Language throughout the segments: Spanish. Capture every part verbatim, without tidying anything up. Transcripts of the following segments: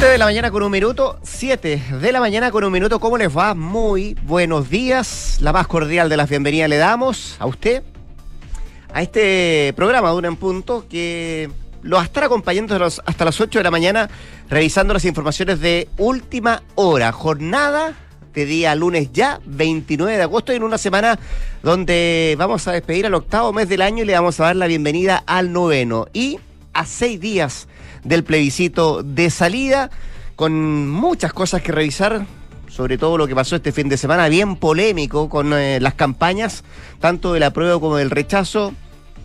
siete de la mañana con un minuto, siete de la mañana con un minuto, ¿cómo les va? Muy buenos días, la más cordial de las bienvenidas le damos a usted, a este programa de Una en Punto, que lo va a estar acompañando hasta las ocho de la mañana, revisando las informaciones de última hora, jornada de día lunes ya, veintinueve de agosto, y en una semana donde vamos a despedir al octavo mes del año y le vamos a dar la bienvenida al noveno, y a seis días del plebiscito de salida, con muchas cosas que revisar, sobre todo lo que pasó este fin de semana, bien polémico con eh, las campañas, tanto del apruebo como del rechazo.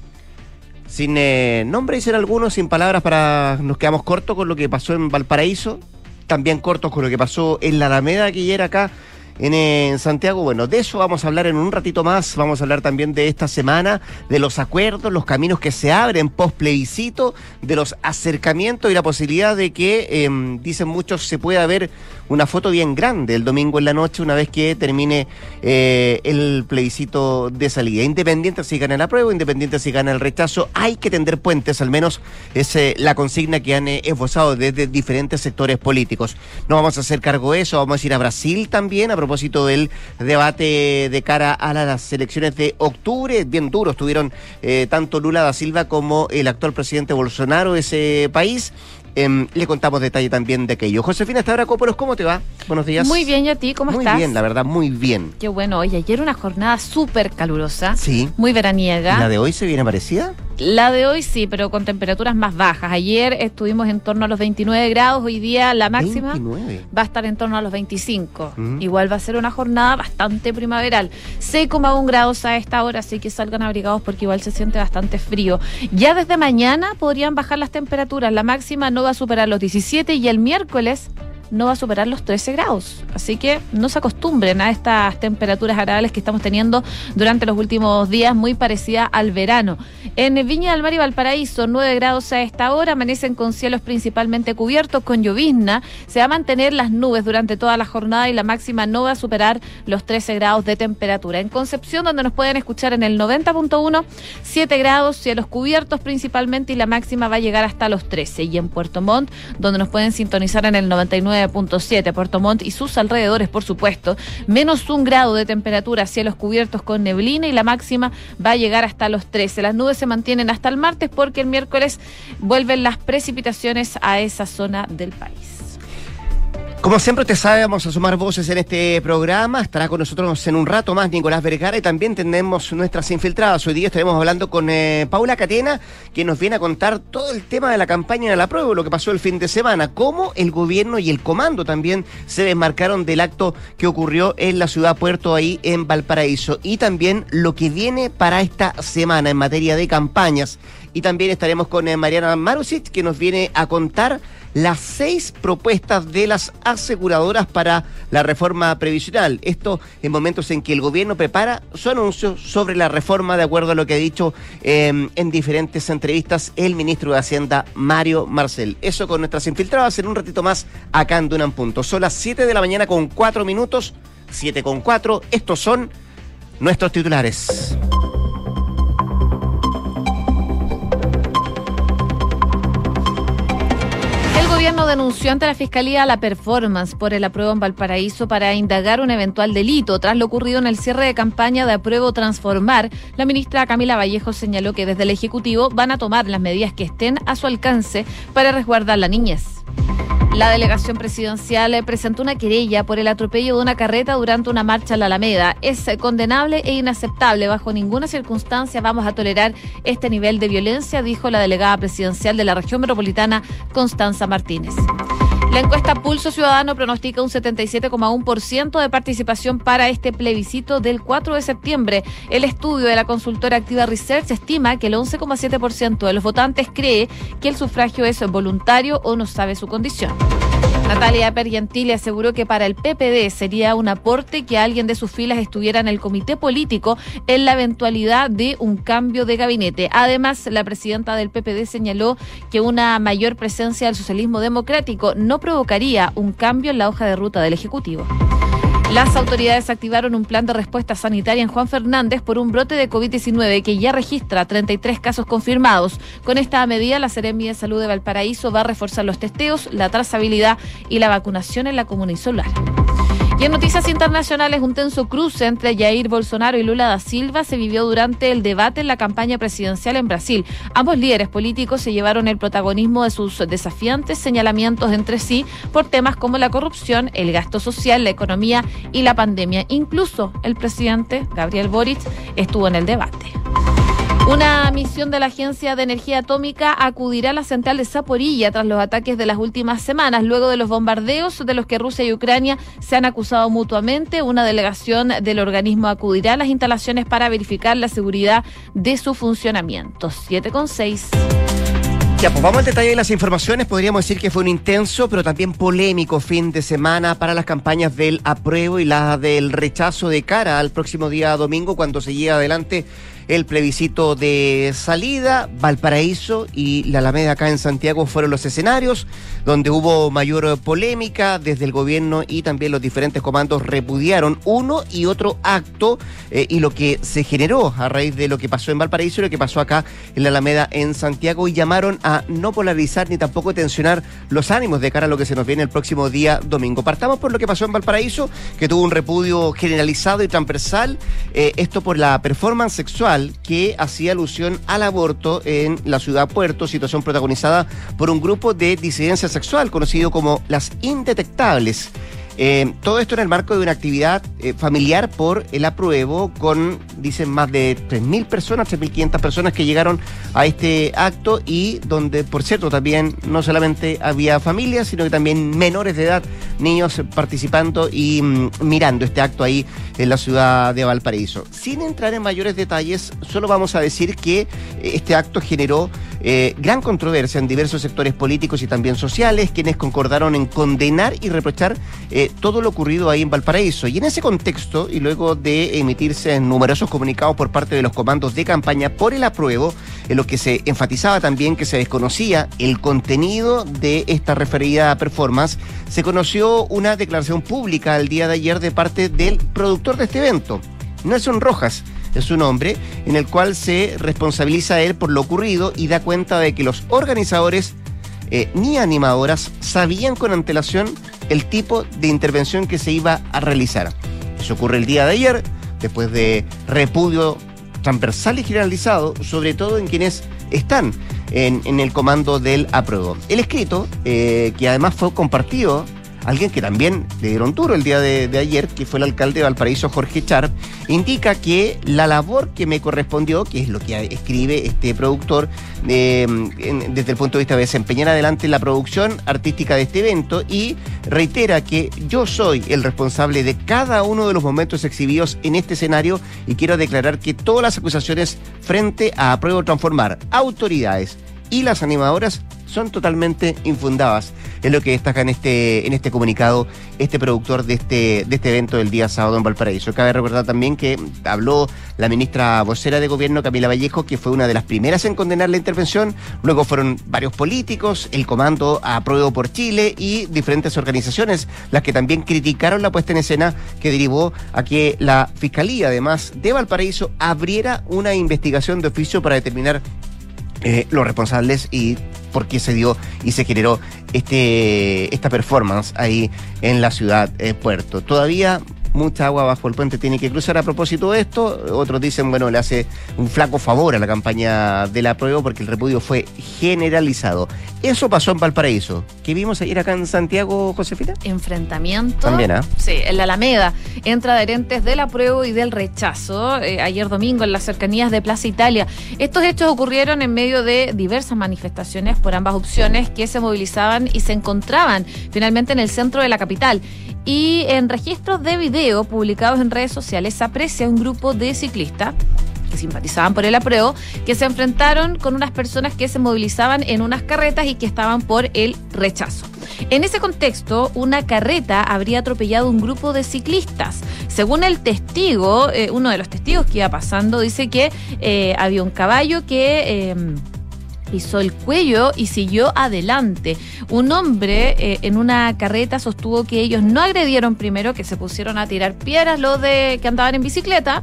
Sin eh, nombre, dicen algunos, sin palabras, para nos quedamos cortos con lo que pasó en Valparaíso, también cortos con lo que pasó en la Alameda, que ya era acá en, en Santiago. Bueno, de eso vamos a hablar en un ratito más. Vamos a hablar también de esta semana, de los acuerdos, los caminos que se abren post plebiscito, de los acercamientos y la posibilidad de que, eh, dicen muchos, se pueda ver una foto bien grande el domingo en la noche, una vez que termine eh, el plebiscito de salida. Independiente si gana el apruebo, independiente si gana el rechazo, hay que tender puentes, al menos es eh, la consigna que han eh, esbozado desde diferentes sectores políticos. No vamos a hacer cargo de eso, vamos a ir a Brasil también, a propósito del debate de cara a las elecciones de octubre. Bien duros estuvieron eh, tanto Lula da Silva como el actual presidente Bolsonaro de ese país. Eh, le contamos detalle también de aquello. Josefina, hasta ahora, Cóporos, ¿cómo te va? Buenos días. Muy bien, ¿y a ti? ¿Cómo muy estás? Muy bien, la verdad, muy bien. Qué bueno. Oye, ayer una jornada súper calurosa. Sí. Muy veraniega. ¿La de hoy se viene parecida? La de hoy sí, pero con temperaturas más bajas. Ayer estuvimos en torno a los veintinueve grados, hoy día la máxima veintinueve va a estar en torno a los veinticinco. Uh-huh. Igual va a ser una jornada bastante primaveral. seis coma uno grados a esta hora, así que salgan abrigados porque igual se siente bastante frío. Ya desde mañana podrían bajar las temperaturas. La máxima no va a superar los diecisiete y el miércoles no va a superar los trece grados. Así que no se acostumbren a estas temperaturas agradables que estamos teniendo durante los últimos días, muy parecida al verano. En Viña del Mar y Valparaíso, nueve grados a esta hora, amanecen con cielos principalmente cubiertos, con llovizna. Se va a mantener las nubes durante toda la jornada y la máxima no va a superar los trece grados de temperatura. En Concepción, donde nos pueden escuchar en el noventa punto uno, siete grados, cielos cubiertos principalmente y la máxima va a llegar hasta los trece. Y en Puerto Montt, donde nos pueden sintonizar en el noventa y nueve punto siete, Puerto Montt y sus alrededores, por supuesto, menos un grado de temperatura, cielos cubiertos con neblina y la máxima va a llegar hasta los trece. Las nubes se mantienen hasta el martes porque el miércoles vuelven las precipitaciones a esa zona del país. Como siempre usted sabe, vamos a sumar voces en este programa. Estará con nosotros en un rato más Nicolás Vergara y también tenemos nuestras infiltradas. Hoy día estaremos hablando con eh, Paula Catena, que nos viene a contar todo el tema de la campaña de la prueba, lo que pasó el fin de semana, cómo el gobierno y el comando también se desmarcaron del acto que ocurrió en la ciudad Puerto, ahí en Valparaíso, y también lo que viene para esta semana en materia de campañas. Y también estaremos con eh, Mariana Marusic, que nos viene a contar las seis propuestas de las aseguradoras para la reforma previsional. Esto en momentos en que el gobierno prepara su anuncio sobre la reforma, de acuerdo a lo que ha dicho eh, en diferentes entrevistas el ministro de Hacienda, Mario Marcel. Eso con nuestras infiltradas en un ratito más acá en Duna en Punto. Son las siete de la mañana con cuatro minutos, siete con cuatro. Estos son nuestros titulares. El gobierno denunció ante la Fiscalía la performance por el apruebo en Valparaíso para indagar un eventual delito. Tras lo ocurrido en el cierre de campaña de Apruebo Transformar, la ministra Camila Vallejo señaló que desde el Ejecutivo van a tomar las medidas que estén a su alcance para resguardar la niñez. La delegación presidencial presentó una querella por el atropello de una carreta durante una marcha en la Alameda. Es condenable e inaceptable. Bajo ninguna circunstancia vamos a tolerar este nivel de violencia, dijo la delegada presidencial de la región metropolitana, Constanza Martínez. La encuesta Pulso Ciudadano pronostica un setenta y siete coma uno por ciento de participación para este plebiscito del cuatro de septiembre. El estudio de la consultora Activa Research estima que el once coma siete por ciento de los votantes cree que el sufragio es voluntario o no sabe su condición. Natalia Pergentili aseguró que para el P P D sería un aporte que alguien de sus filas estuviera en el comité político en la eventualidad de un cambio de gabinete. Además, la presidenta del P P D señaló que una mayor presencia del socialismo democrático no provocaría un cambio en la hoja de ruta del Ejecutivo. Las autoridades activaron un plan de respuesta sanitaria en Juan Fernández por un brote de COVID diecinueve que ya registra treinta y tres casos confirmados. Con esta medida, la Seremi de Salud de Valparaíso va a reforzar los testeos, la trazabilidad y la vacunación en la comuna insular. Y en noticias internacionales, un tenso cruce entre Jair Bolsonaro y Lula da Silva se vivió durante el debate en la campaña presidencial en Brasil. Ambos líderes políticos se llevaron el protagonismo de sus desafiantes señalamientos entre sí por temas como la corrupción, el gasto social, la economía y la pandemia. Incluso el presidente Gabriel Boric estuvo en el debate. Una misión de la Agencia de Energía Atómica acudirá a la central de Zaporilla tras los ataques de las últimas semanas. Luego de los bombardeos de los que Rusia y Ucrania se han acusado mutuamente, una delegación del organismo acudirá a las instalaciones para verificar la seguridad de su funcionamiento. siete con seis. Ya, pues vamos al detalle de las informaciones. Podríamos decir que fue un intenso, pero también polémico fin de semana para las campañas del apruebo y la del rechazo de cara al próximo día domingo, cuando se lleva adelante el plebiscito de salida. Valparaíso y la Alameda acá en Santiago fueron los escenarios donde hubo mayor polémica. Desde el gobierno y también los diferentes comandos repudiaron uno y otro acto eh, y lo que se generó a raíz de lo que pasó en Valparaíso y lo que pasó acá en la Alameda en Santiago, y llamaron a no polarizar ni tampoco tensionar los ánimos de cara a lo que se nos viene el próximo día domingo. Partamos por lo que pasó en Valparaíso, que tuvo un repudio generalizado y transversal, eh, esto por la performance sexual que hacía alusión al aborto en la ciudad Puerto, situación protagonizada por un grupo de disidencia sexual conocido como las Indetectables. Eh, todo esto en el marco de una actividad eh, familiar por el apruebo, con, dicen, más de tres mil personas, tres mil quinientas personas que llegaron a este acto, y donde, por cierto, también no solamente había familias, sino que también menores de edad, niños participando y mm, mirando este acto ahí en la ciudad de Valparaíso. Sin entrar en mayores detalles, solo vamos a decir que este acto generó eh, gran controversia en diversos sectores políticos y también sociales, quienes concordaron en condenar y reprochar eh, todo lo ocurrido ahí en Valparaíso. Y en ese contexto, y luego de emitirse numerosos comunicados por parte de los comandos de campaña por el apruebo, en los que se enfatizaba también que se desconocía el contenido de esta referida performance, se conoció una declaración pública el día de ayer de parte del productor de este evento, Nelson Rojas, es su nombre, en el cual se responsabiliza a él por lo ocurrido y da cuenta de que los organizadores eh, ni animadoras sabían con antelación el tipo de intervención que se iba a realizar. Eso ocurre el día de ayer, después de repudio transversal y generalizado, sobre todo en quienes están en, en el comando del apruebo. El escrito, eh, que además fue compartido, alguien que también le dieron duro el día de, de ayer, que fue el alcalde de Valparaíso, Jorge Char, indica que la labor que me correspondió, que es lo que escribe este productor, eh, en, desde el punto de vista de desempeñar adelante la producción artística de este evento, y reitera que yo soy el responsable de cada uno de los momentos exhibidos en este escenario, y quiero declarar que todas las acusaciones frente a Apruebo Transformar, autoridades y las animadoras son totalmente infundadas. Es lo que destaca en este, en este comunicado este productor de este, de este evento del día sábado en Valparaíso. Cabe recordar también que habló la ministra vocera de gobierno, Camila Vallejo, que fue una de las primeras en condenar la intervención. Luego fueron varios políticos, el comando Apruebo por Chile y diferentes organizaciones las que también criticaron la puesta en escena, que derivó a que la Fiscalía, además de Valparaíso, abriera una investigación de oficio para determinar Eh, los responsables y por qué se dio y se generó este esta performance ahí en la ciudad eh, Puerto. Todavía mucha agua bajo el puente tiene que cruzar a propósito de esto. Otros dicen, bueno, le hace un flaco favor a la campaña del apruebo porque el repudio fue generalizado. Eso pasó en Valparaíso. ¿Qué vimos ayer acá en Santiago, Josefina? Enfrentamiento. También, ¿ah? Sí, en la Alameda, entre adherentes del apruebo y del rechazo, eh, ayer domingo en las cercanías de Plaza Italia. Estos hechos ocurrieron en medio de diversas manifestaciones por ambas opciones que se movilizaban y se encontraban finalmente en el centro de la capital. Y en registros de video publicados en redes sociales se aprecia un grupo de ciclistas que simpatizaban por el apruebo, que se enfrentaron con unas personas que se movilizaban en unas carretas y que estaban por el rechazo. En ese contexto, una carreta habría atropellado un grupo de ciclistas. Según el testigo, eh, uno de los testigos que iba pasando, dice que eh, había un caballo que... Eh, pisó el cuello y siguió adelante. Un hombre eh, en una carreta sostuvo que ellos no agredieron primero, que se pusieron a tirar piedras los de que andaban en bicicleta.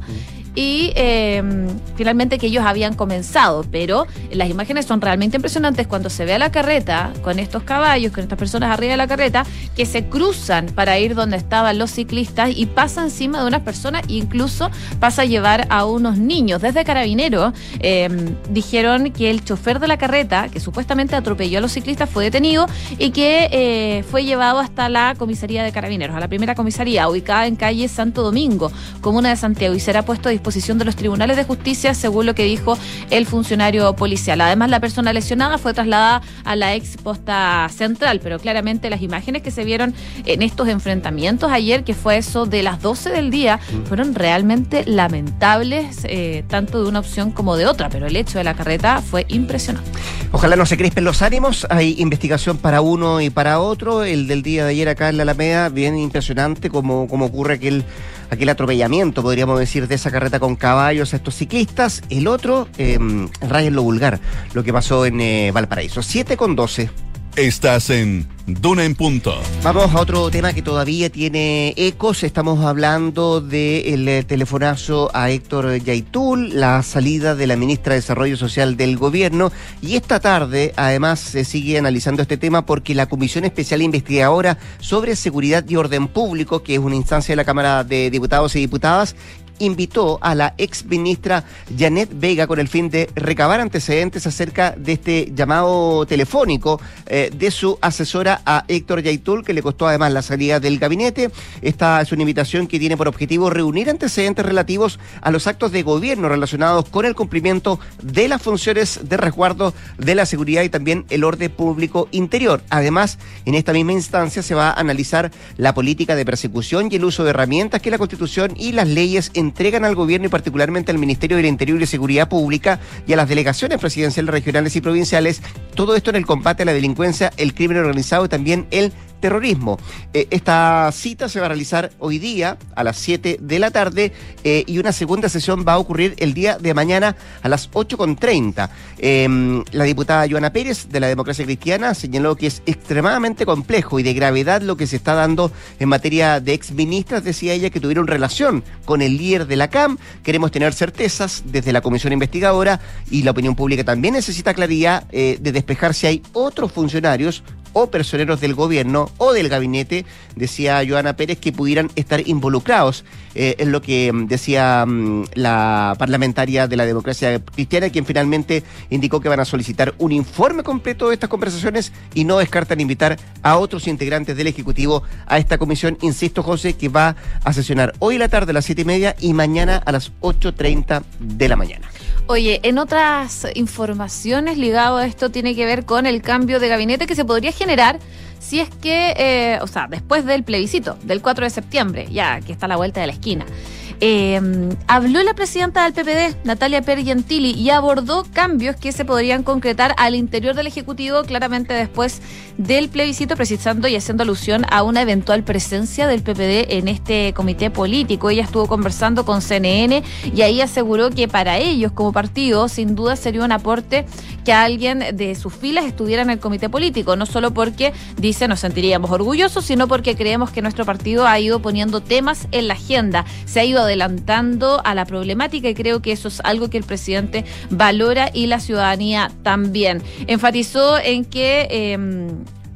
Y eh, finalmente que ellos habían comenzado, pero las imágenes son realmente impresionantes cuando se ve a la carreta con estos caballos, con estas personas arriba de la carreta, que se cruzan para ir donde estaban los ciclistas y pasa encima de unas personas e incluso pasa a llevar a unos niños. Desde Carabineros eh, dijeron que el chofer de la carreta, que supuestamente atropelló a los ciclistas, fue detenido y que eh, fue llevado hasta la comisaría de Carabineros, a la primera comisaría, ubicada en calle Santo Domingo, comuna de Santiago, y será puesto a disposición de los tribunales de justicia, según lo que dijo el funcionario policial. Además, la persona lesionada fue trasladada a la ex posta central, pero claramente las imágenes que se vieron en estos enfrentamientos ayer, que fue eso de las doce del día, fueron realmente lamentables, eh, tanto de una opción como de otra, pero el hecho de la carreta fue impresionante. Ojalá no se crispen los ánimos. Hay investigación para uno y para otro. El del día de ayer acá en la Alameda, bien impresionante como, como ocurre aquel aquel atropellamiento, podríamos decir, de esa carreta con caballos a estos ciclistas. El otro, eh, raya en lo vulgar, lo que pasó en eh, Valparaíso. siete con doce. Estás en Duna en Punto. Vamos a otro tema que todavía tiene ecos. Estamos hablando del de telefonazo a Héctor Yaitul, la salida de la ministra de Desarrollo Social del gobierno. Y esta tarde, además, se sigue analizando este tema porque la Comisión Especial Investigadora sobre Seguridad y Orden Público, que es una instancia de la Cámara de Diputados y Diputadas, invitó a la ex ministra Janet Vega con el fin de recabar antecedentes acerca de este llamado telefónico eh, de su asesora a Héctor Yaitul, que le costó además la salida del gabinete. Esta es una invitación que tiene por objetivo reunir antecedentes relativos a los actos de gobierno relacionados con el cumplimiento de las funciones de resguardo de la seguridad y también el orden público interior. Además, en esta misma instancia se va a analizar la política de persecución y el uso de herramientas que la Constitución y las leyes entregan al gobierno y particularmente al Ministerio del Interior y Seguridad Pública y a las delegaciones presidenciales, regionales y provinciales. Todo esto en el combate a la delincuencia, el crimen organizado y también el terrorismo. Eh, esta cita se va a realizar hoy día a las siete de la tarde eh, y una segunda sesión va a ocurrir el día de mañana a las ocho con treinta. Eh, la diputada Joana Pérez de la Democracia Cristiana señaló que es extremadamente complejo y de gravedad lo que se está dando en materia de exministras, decía ella, que tuvieron relación con el líder de la C A M. Queremos tener certezas desde la comisión investigadora y la opinión pública también necesita claridad eh, de despejar si hay otros funcionarios o personeros del gobierno o del gabinete, decía Joana Pérez, que pudieran estar involucrados. Eh, es lo que decía um, la parlamentaria de la Democracia Cristiana, quien finalmente indicó que van a solicitar un informe completo de estas conversaciones y no descartan invitar a otros integrantes del Ejecutivo a esta comisión, insisto, José, que va a sesionar hoy en la tarde a las siete y media y mañana a las ocho treinta de la mañana. Oye, en otras informaciones ligado a esto tiene que ver con el cambio de gabinete que se podría generar si es que, eh, o sea, después del plebiscito del cuatro de septiembre, ya que está a la vuelta de la esquina. Eh, habló la presidenta del P P D, Natalia Pergentili, y abordó cambios que se podrían concretar al interior del Ejecutivo, claramente después del plebiscito, precisando y haciendo alusión a una eventual presencia del P P D en este comité político. Ella estuvo conversando con C N N y ahí aseguró que para ellos como partido sin duda sería un aporte que alguien de sus filas estuviera en el comité político, no solo porque, dice, nos sentiríamos orgullosos, sino porque creemos que nuestro partido ha ido poniendo temas en la agenda, se ha ido adelantando a la problemática y creo que eso es algo que el presidente valora y la ciudadanía también. Enfatizó en que eh,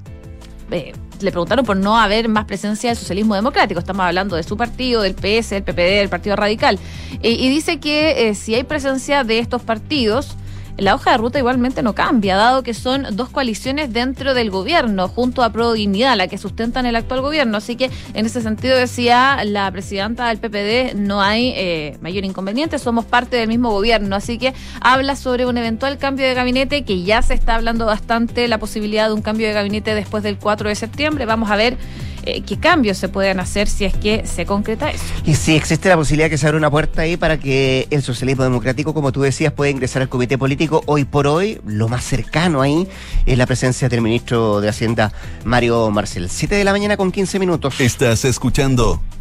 eh, le preguntaron por no haber más presencia del socialismo democrático, estamos hablando de su partido, del P S, del P P D, del Partido Radical, eh, y dice que eh, si hay presencia de estos partidos, la hoja de ruta igualmente no cambia, dado que son dos coaliciones dentro del gobierno, junto a Pro Dignidad, la que sustentan el actual gobierno. Así que, en ese sentido, decía la presidenta del P P D, no hay eh, mayor inconveniente, somos parte del mismo gobierno. Así que habla sobre un eventual cambio de gabinete, que ya se está hablando bastante, la posibilidad de un cambio de gabinete después del cuatro de septiembre. Vamos a ver Eh, qué cambios se pueden hacer si es que se concreta eso. Y si existe la posibilidad que se abra una puerta ahí para que el socialismo democrático, como tú decías, pueda ingresar al comité político. Hoy por hoy, lo más cercano ahí es la presencia del ministro de Hacienda, Mario Marcel. siete de la mañana con quince minutos. Estás escuchando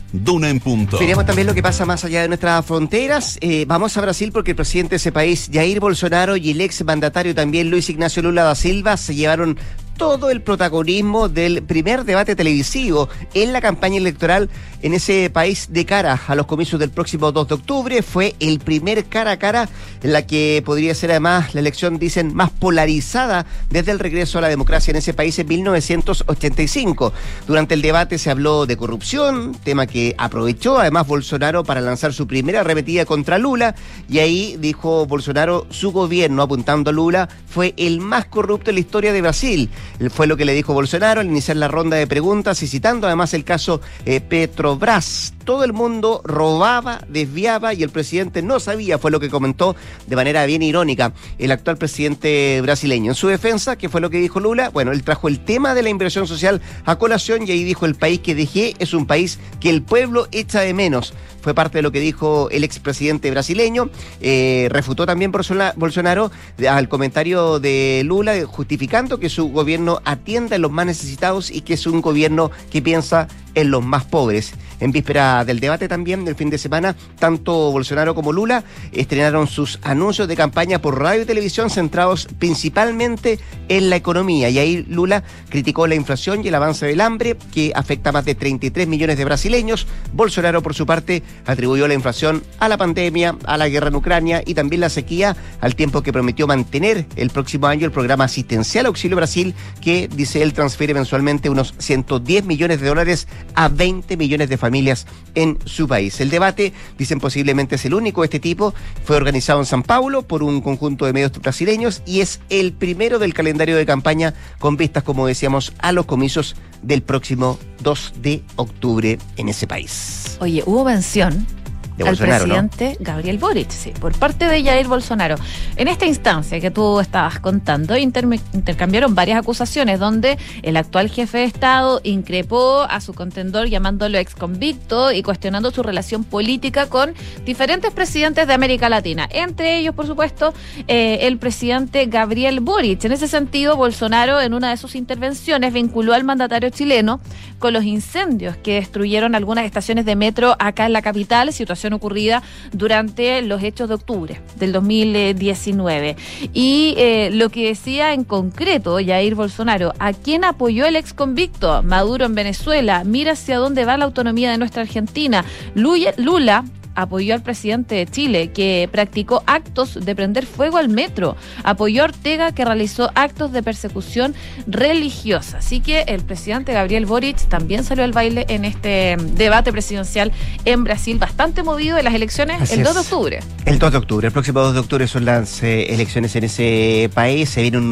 Duna en Punto. Veremos también lo que pasa más allá de nuestras fronteras. Eh, vamos a Brasil porque el presidente de ese país, Jair Bolsonaro, y el ex mandatario también, Luis Ignacio Lula da Silva, se llevaron todo el protagonismo del primer debate televisivo en la campaña electoral en ese país de cara a los comicios del próximo dos de octubre. Fue el primer cara a cara en la que podría ser además la elección, dicen, más polarizada desde el regreso a la democracia en ese país en mil novecientos ochenta y cinco. Durante el debate se habló de corrupción, tema que aprovechó además Bolsonaro para lanzar su primera arremetida contra Lula, y ahí dijo Bolsonaro, su gobierno, apuntando a Lula, fue el más corrupto en la historia de Brasil. Fue lo que le dijo Bolsonaro al iniciar la ronda de preguntas y citando además el caso eh, Petrobras. Todo el mundo robaba, desviaba y el presidente no sabía, fue lo que comentó de manera bien irónica el actual presidente brasileño. En su defensa, ¿qué fue lo que dijo Lula? Bueno, él trajo el tema de la inversión social a colación y ahí dijo: el país que dejé es un país que el pueblo echa de menos. Fue parte de lo que dijo el expresidente brasileño. Eh, refutó también Bolsonaro al comentario de Lula justificando que su gobierno atienda a los más necesitados y que es un gobierno que piensa en los más pobres. En víspera del debate también del fin de semana, tanto Bolsonaro como Lula estrenaron sus anuncios de campaña por radio y televisión centrados principalmente en la economía. Y ahí Lula criticó la inflación y el avance del hambre que afecta a más de treinta y tres millones de brasileños. Bolsonaro, por su parte, atribuyó la inflación a la pandemia, a la guerra en Ucrania y también la sequía, al tiempo que prometió mantener el próximo año el programa asistencial Auxilio Brasil, que, dice él, transfiere mensualmente unos ciento diez millones de dólares a veinte millones de familias en su país. El debate, dicen, posiblemente es el único de este tipo. Fue organizado en São Paulo por un conjunto de medios brasileños y es el primero del calendario de campaña con vistas, como decíamos, a los comicios del próximo dos de octubre en ese país. Oye, hubo mención de al Bolsonaro, presidente, ¿no? Gabriel Boric, sí, por parte de Jair Bolsonaro. En esta instancia que tú estabas contando, inter- intercambiaron varias acusaciones donde el actual jefe de Estado increpó a su contendor llamándolo ex convicto y cuestionando su relación política con diferentes presidentes de América Latina, entre ellos, por supuesto, eh, el presidente Gabriel Boric. En ese sentido, Bolsonaro, en una de sus intervenciones, vinculó al mandatario chileno con los incendios que destruyeron algunas estaciones de metro acá en la capital, situación ocurrida durante los hechos de octubre del dos mil diecinueve. Y eh, lo que decía en concreto Jair Bolsonaro: ¿a quién apoyó el ex convicto? Maduro en Venezuela. Mira hacia dónde va la autonomía de nuestra Argentina. Lula, Lula apoyó al presidente de Chile, que practicó actos de prender fuego al metro. Apoyó a Ortega, que realizó actos de persecución religiosa. Así que el presidente Gabriel Boric también salió al baile en este debate presidencial en Brasil, bastante movido en las elecciones. Así el dos de octubre. El dos de octubre, el próximo dos de octubre son las eh, elecciones en ese país. Se viene un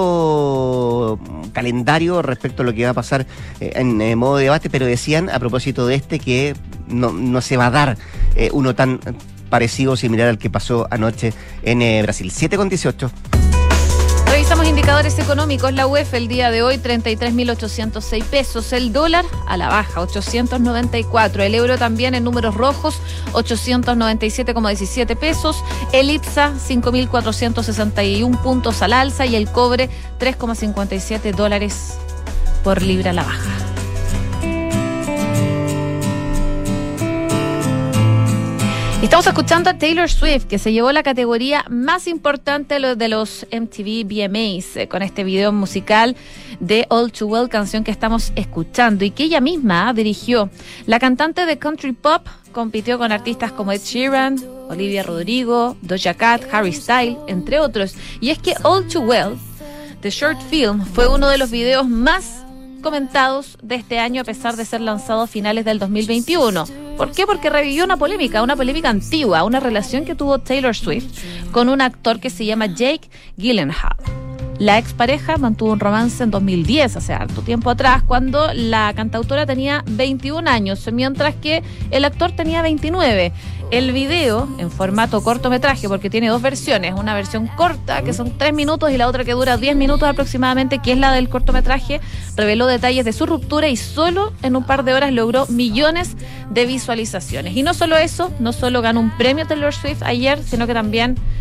nutrido calendario respecto a lo que va a pasar eh, en eh, modo de debate, pero decían a propósito de este que no, no se va a dar eh, uno tan parecido, similar al que pasó anoche en eh, Brasil. siete con dieciocho. Revisamos indicadores económicos. La U E F el día de hoy, treinta y tres mil ochocientos seis pesos. El dólar a la baja, ochocientos noventa y cuatro. El euro también en números rojos, ochocientos noventa y siete coma diecisiete pesos. El I P S A, cinco mil cuatrocientos sesenta y uno puntos al alza. Y el cobre, tres coma cincuenta y siete dólares por libra a la baja. Estamos escuchando a Taylor Swift, que se llevó la categoría más importante de los M T V V M As, eh, con este video musical de All Too Well, canción que estamos escuchando y que ella misma dirigió. La cantante de country pop compitió con artistas como Ed Sheeran, Olivia Rodrigo, Doja Cat, Harry Styles, entre otros. Y es que All Too Well, The Short Film, fue uno de los videos más comentados de este año, a pesar de ser lanzado a finales del dos mil veintiuno. ¿Por qué? Porque revivió una polémica, una polémica antigua, una relación que tuvo Taylor Swift con un actor que se llama Jake Gyllenhaal. La expareja mantuvo un romance en dos mil diez, hace harto tiempo atrás, cuando la cantautora tenía veintiún años, mientras que el actor tenía veintinueve. El video, en formato cortometraje, porque tiene dos versiones, una versión corta, que son tres minutos, y la otra que dura diez minutos aproximadamente, que es la del cortometraje, reveló detalles de su ruptura y solo en un par de horas logró millones de visualizaciones. Y no solo eso, no solo ganó un premio Taylor Swift ayer, sino que también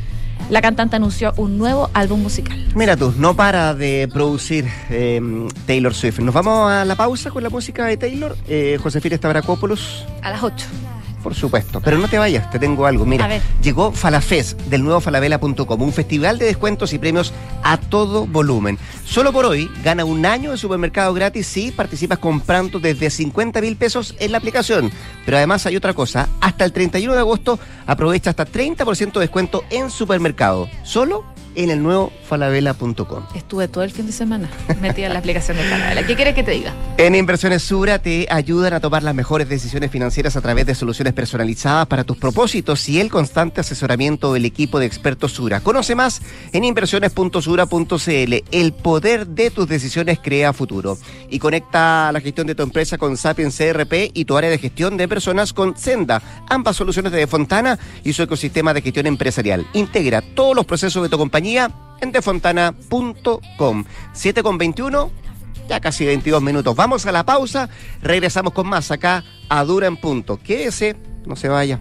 La cantante anunció un nuevo álbum musical. Mira tú, no para de producir eh, Taylor Swift. Nos vamos a la pausa con la música de Taylor. Eh, Josefina Stavrakopoulos. A las ocho. Por supuesto, pero no te vayas, te tengo algo. Mira, llegó Falafest del nuevo falabella punto com, un festival de descuentos y premios a todo volumen. Solo por hoy, gana un año de supermercado gratis si participas comprando desde cincuenta mil pesos en la aplicación. Pero además hay otra cosa, hasta el treinta y uno de agosto aprovecha hasta treinta por ciento de descuento en supermercado. Solo en el nuevo falabella punto com. Estuve todo el fin de semana metida en la aplicación de Falabella. ¿Qué quieres que te diga? En Inversiones Sura te ayudan a tomar las mejores decisiones financieras a través de soluciones personalizadas para tus propósitos y el constante asesoramiento del equipo de expertos Sura. Conoce más en inversiones punto sura punto c l. El poder de tus decisiones crea futuro. Y conecta la gestión de tu empresa con Sapiens C R P y tu área de gestión de personas con Senda, ambas soluciones de Defontana y su ecosistema de gestión empresarial. Integra todos los procesos de tu compañía en defontana punto com. siete con veintiuno, ya casi veintidós minutos. Vamos a la pausa, regresamos con más acá a Duna en Punto. Quédese, no se vaya.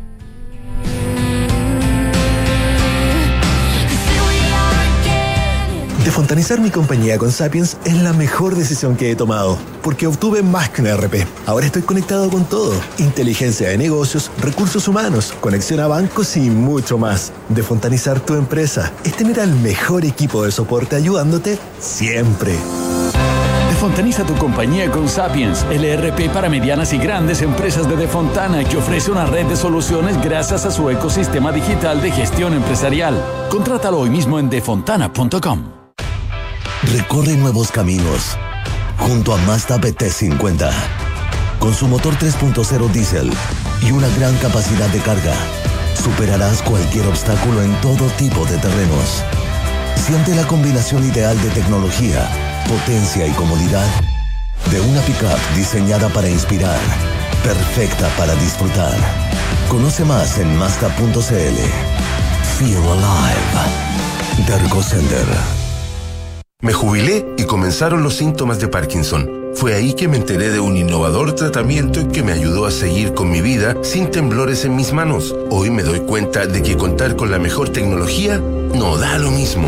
Defontanizar mi compañía con Sapiens es la mejor decisión que he tomado, porque obtuve más que un E R P. Ahora estoy conectado con todo: inteligencia de negocios, recursos humanos, conexión a bancos y mucho más. Defontanizar tu empresa es tener al mejor equipo de soporte ayudándote siempre. Defontaniza tu compañía con Sapiens, el E R P para medianas y grandes empresas de Defontana, que ofrece una red de soluciones gracias a su ecosistema digital de gestión empresarial. Contrátalo hoy mismo en defontana punto com. Recorre nuevos caminos junto a Mazda B T cincuenta. Con su motor tres punto cero diésel y una gran capacidad de carga, superarás cualquier obstáculo en todo tipo de terrenos. Siente la combinación ideal de tecnología, potencia y comodidad de una pickup diseñada para inspirar, perfecta para disfrutar. Conoce más en Mazda punto c l. Feel alive. Derco Center. Me jubilé y comenzaron los síntomas de Parkinson. Fue ahí que me enteré de un innovador tratamiento que me ayudó a seguir con mi vida sin temblores en mis manos. Hoy me doy cuenta de que contar con la mejor tecnología no da lo mismo.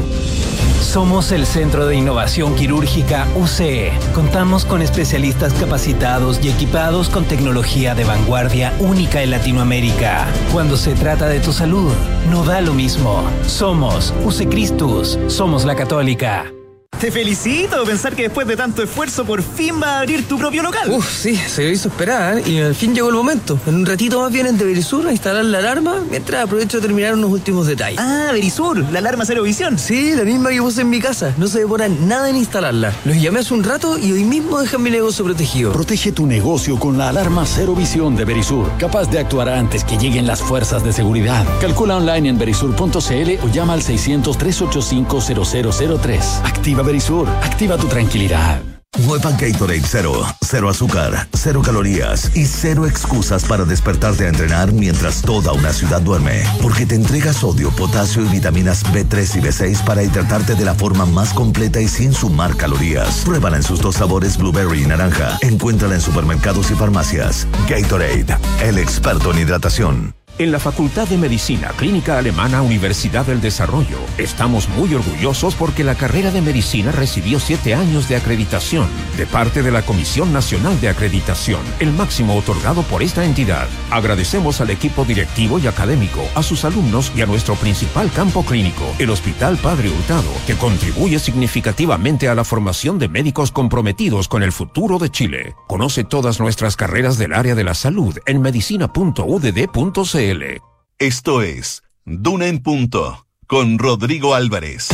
Somos el Centro de Innovación Quirúrgica U C E. Contamos con especialistas capacitados y equipados con tecnología de vanguardia única en Latinoamérica. Cuando se trata de tu salud, no da lo mismo. Somos U C Christus. Somos la Católica. Te felicito, pensar que después de tanto esfuerzo por fin va a abrir tu propio local. Uf, sí, se hizo esperar, ¿eh? Y al fin llegó el momento. En un ratito más vienen de Verisur a instalar la alarma, mientras aprovecho de terminar unos últimos detalles. Ah, Verisur, la alarma Cero Visión. Sí, la misma que puse en mi casa. No se demora nada en instalarla. Los llamé hace un rato y hoy mismo dejan mi negocio protegido. Protege tu negocio con la alarma Cero Visión de Verisur, capaz de actuar antes que lleguen las fuerzas de seguridad. Calcula online en verisur punto c l o llama al seiscientos, trescientos ochenta y cinco, cero cero cero tres. Activa Verisur. Activa tu tranquilidad. Nueva Gatorade Cero. Cero azúcar, cero calorías y cero excusas para despertarte a entrenar mientras toda una ciudad duerme. Porque te entrega sodio, potasio y vitaminas B tres y B seis para hidratarte de la forma más completa y sin sumar calorías. Pruébala en sus dos sabores, blueberry y naranja. Encuéntrala en supermercados y farmacias. Gatorade, el experto en hidratación. En la Facultad de Medicina Clínica Alemana Universidad del Desarrollo estamos muy orgullosos porque la carrera de medicina recibió siete años de acreditación de parte de la Comisión Nacional de Acreditación, el máximo otorgado por esta entidad. Agradecemos al equipo directivo y académico, a sus alumnos y a nuestro principal campo clínico, el Hospital Padre Hurtado, que contribuye significativamente a la formación de médicos comprometidos con el futuro de Chile. Conoce todas nuestras carreras del área de la salud en medicina punto u d d punto c l. Esto es Duna en Punto, con Rodrigo Álvarez.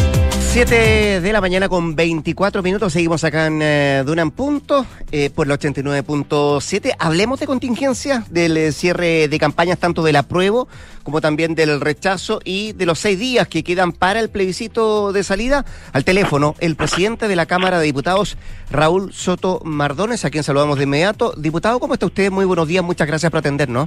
siete de la mañana con veinticuatro minutos, seguimos acá en eh, Duna en Punto, eh, por la ochenta y nueve punto siete. Hablemos de contingencia, del eh, cierre de campañas, tanto del apruebo como también del rechazo y de los seis días que quedan para el plebiscito de salida. Al teléfono, el presidente de la Cámara de Diputados, Raúl Soto Mardones, a quien saludamos de inmediato. Diputado, ¿cómo está usted? Muy buenos días, muchas gracias por atendernos.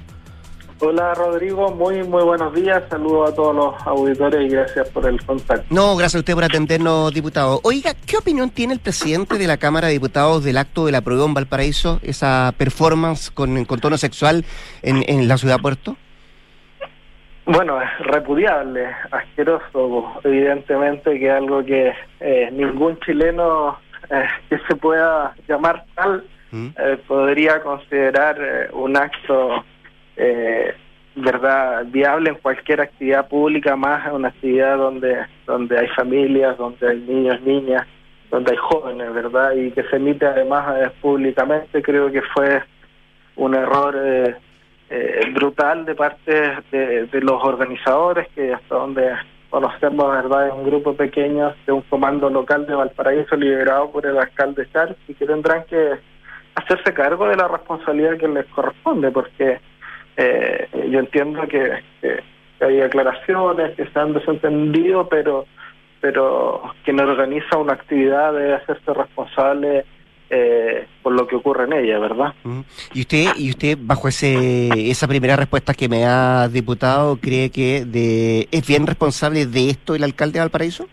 Hola Rodrigo, muy muy buenos días, saludos a todos los auditores y gracias por el contacto. No, gracias a usted por atendernos, diputado. Oiga, ¿qué opinión tiene el presidente de la Cámara de Diputados del acto del apruebo en Valparaíso, esa performance con, con tono sexual en, en la ciudad Puerto? Bueno, es repudiable, asqueroso, evidentemente, que algo que eh, ningún chileno eh, que se pueda llamar tal eh, podría considerar eh, un acto eh, verdad viable en cualquier actividad pública, más en una actividad donde donde hay familias, donde hay niños, niñas, donde hay jóvenes, verdad, y que se emite además eh, públicamente. Creo que fue un error eh, eh, brutal de parte de, de los organizadores, que hasta donde conocemos, verdad, es un grupo pequeño de un comando local de Valparaíso liderado por el alcalde Char, y que tendrán que hacerse cargo de la responsabilidad que les corresponde, porque eh, yo entiendo que, que, que hay aclaraciones que se han desentendido, pero pero quien organiza una actividad debe hacerse responsable eh, por lo que ocurre en ella, ¿verdad? Y usted, y usted bajo ese esa primera respuesta que me ha diputado, ¿cree que de, es bien responsable de esto el alcalde de Valparaíso?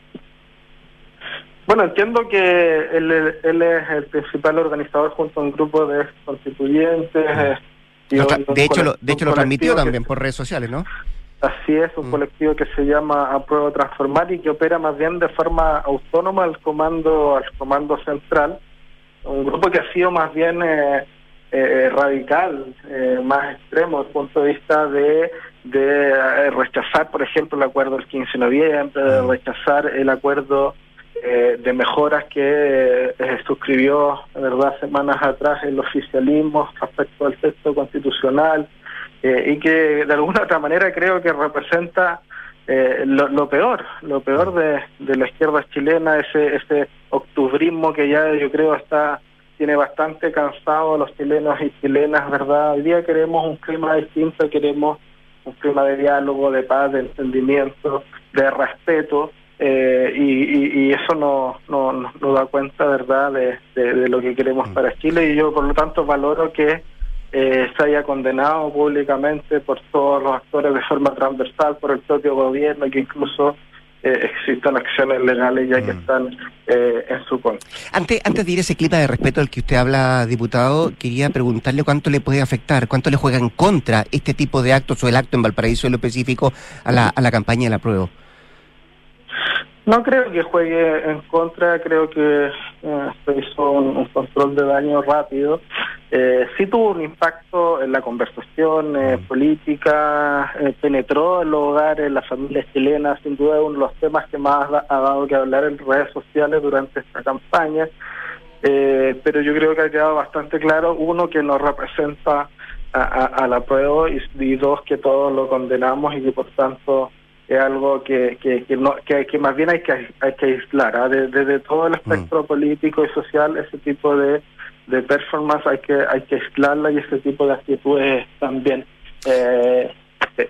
Bueno, entiendo que él, él es el principal organizador junto a un grupo de constituyentes. Eh, y lo un, de hecho, lo, de hecho lo transmitió que, también por redes sociales, ¿no? Así es, un mm. colectivo que se llama Apruebo Transformar y que opera más bien de forma autónoma al comando al comando central. Un grupo que ha sido más bien eh, eh, radical, eh, más extremo desde el punto de vista de, de rechazar, por ejemplo, el acuerdo del quince de noviembre, de rechazar el acuerdo eh, de mejoras que eh, suscribió, de verdad, semanas atrás el oficialismo respecto al texto constitucional, eh, y que de alguna otra manera creo que representa eh, lo, lo peor, lo peor de, de la izquierda chilena, ese ese octubrismo que ya yo creo está tiene bastante cansado a los chilenos y chilenas, ¿verdad? Hoy día queremos un clima distinto, queremos un clima de diálogo, de paz, de entendimiento, de respeto, eh, y, y, y eso no, no, no da cuenta, ¿verdad?, de, de, de lo que queremos para Chile, y yo por lo tanto valoro que eh, se haya condenado públicamente por todos los actores de forma transversal, por el propio gobierno, y que incluso Eh, existan acciones legales ya que están eh, en su contra. Antes, antes de ir a ese clima de respeto del que usted habla, diputado, quería preguntarle cuánto le puede afectar, cuánto le juega en contra este tipo de actos o el acto en Valparaíso en lo específico a la, a la campaña de la Apruebo. No creo que juegue en contra, creo que eh, se hizo un, un control de daño rápido. Eh, sí tuvo un impacto en la conversación eh, política, eh, penetró en los hogares, en las familias chilenas, sin duda es uno de los temas que más ha, ha dado que hablar en redes sociales durante esta campaña, eh, pero yo creo que ha quedado bastante claro, uno, que no representa a, a, a la Apruebo, y, y dos, que todos lo condenamos y que por tanto es algo que que que, no, que, que más bien hay que hay que aislar, ¿eh? desde, desde todo el espectro mm. político y social. Ese tipo de, de performance hay que hay que aislarla, y ese tipo de actitudes también. Eh, sí.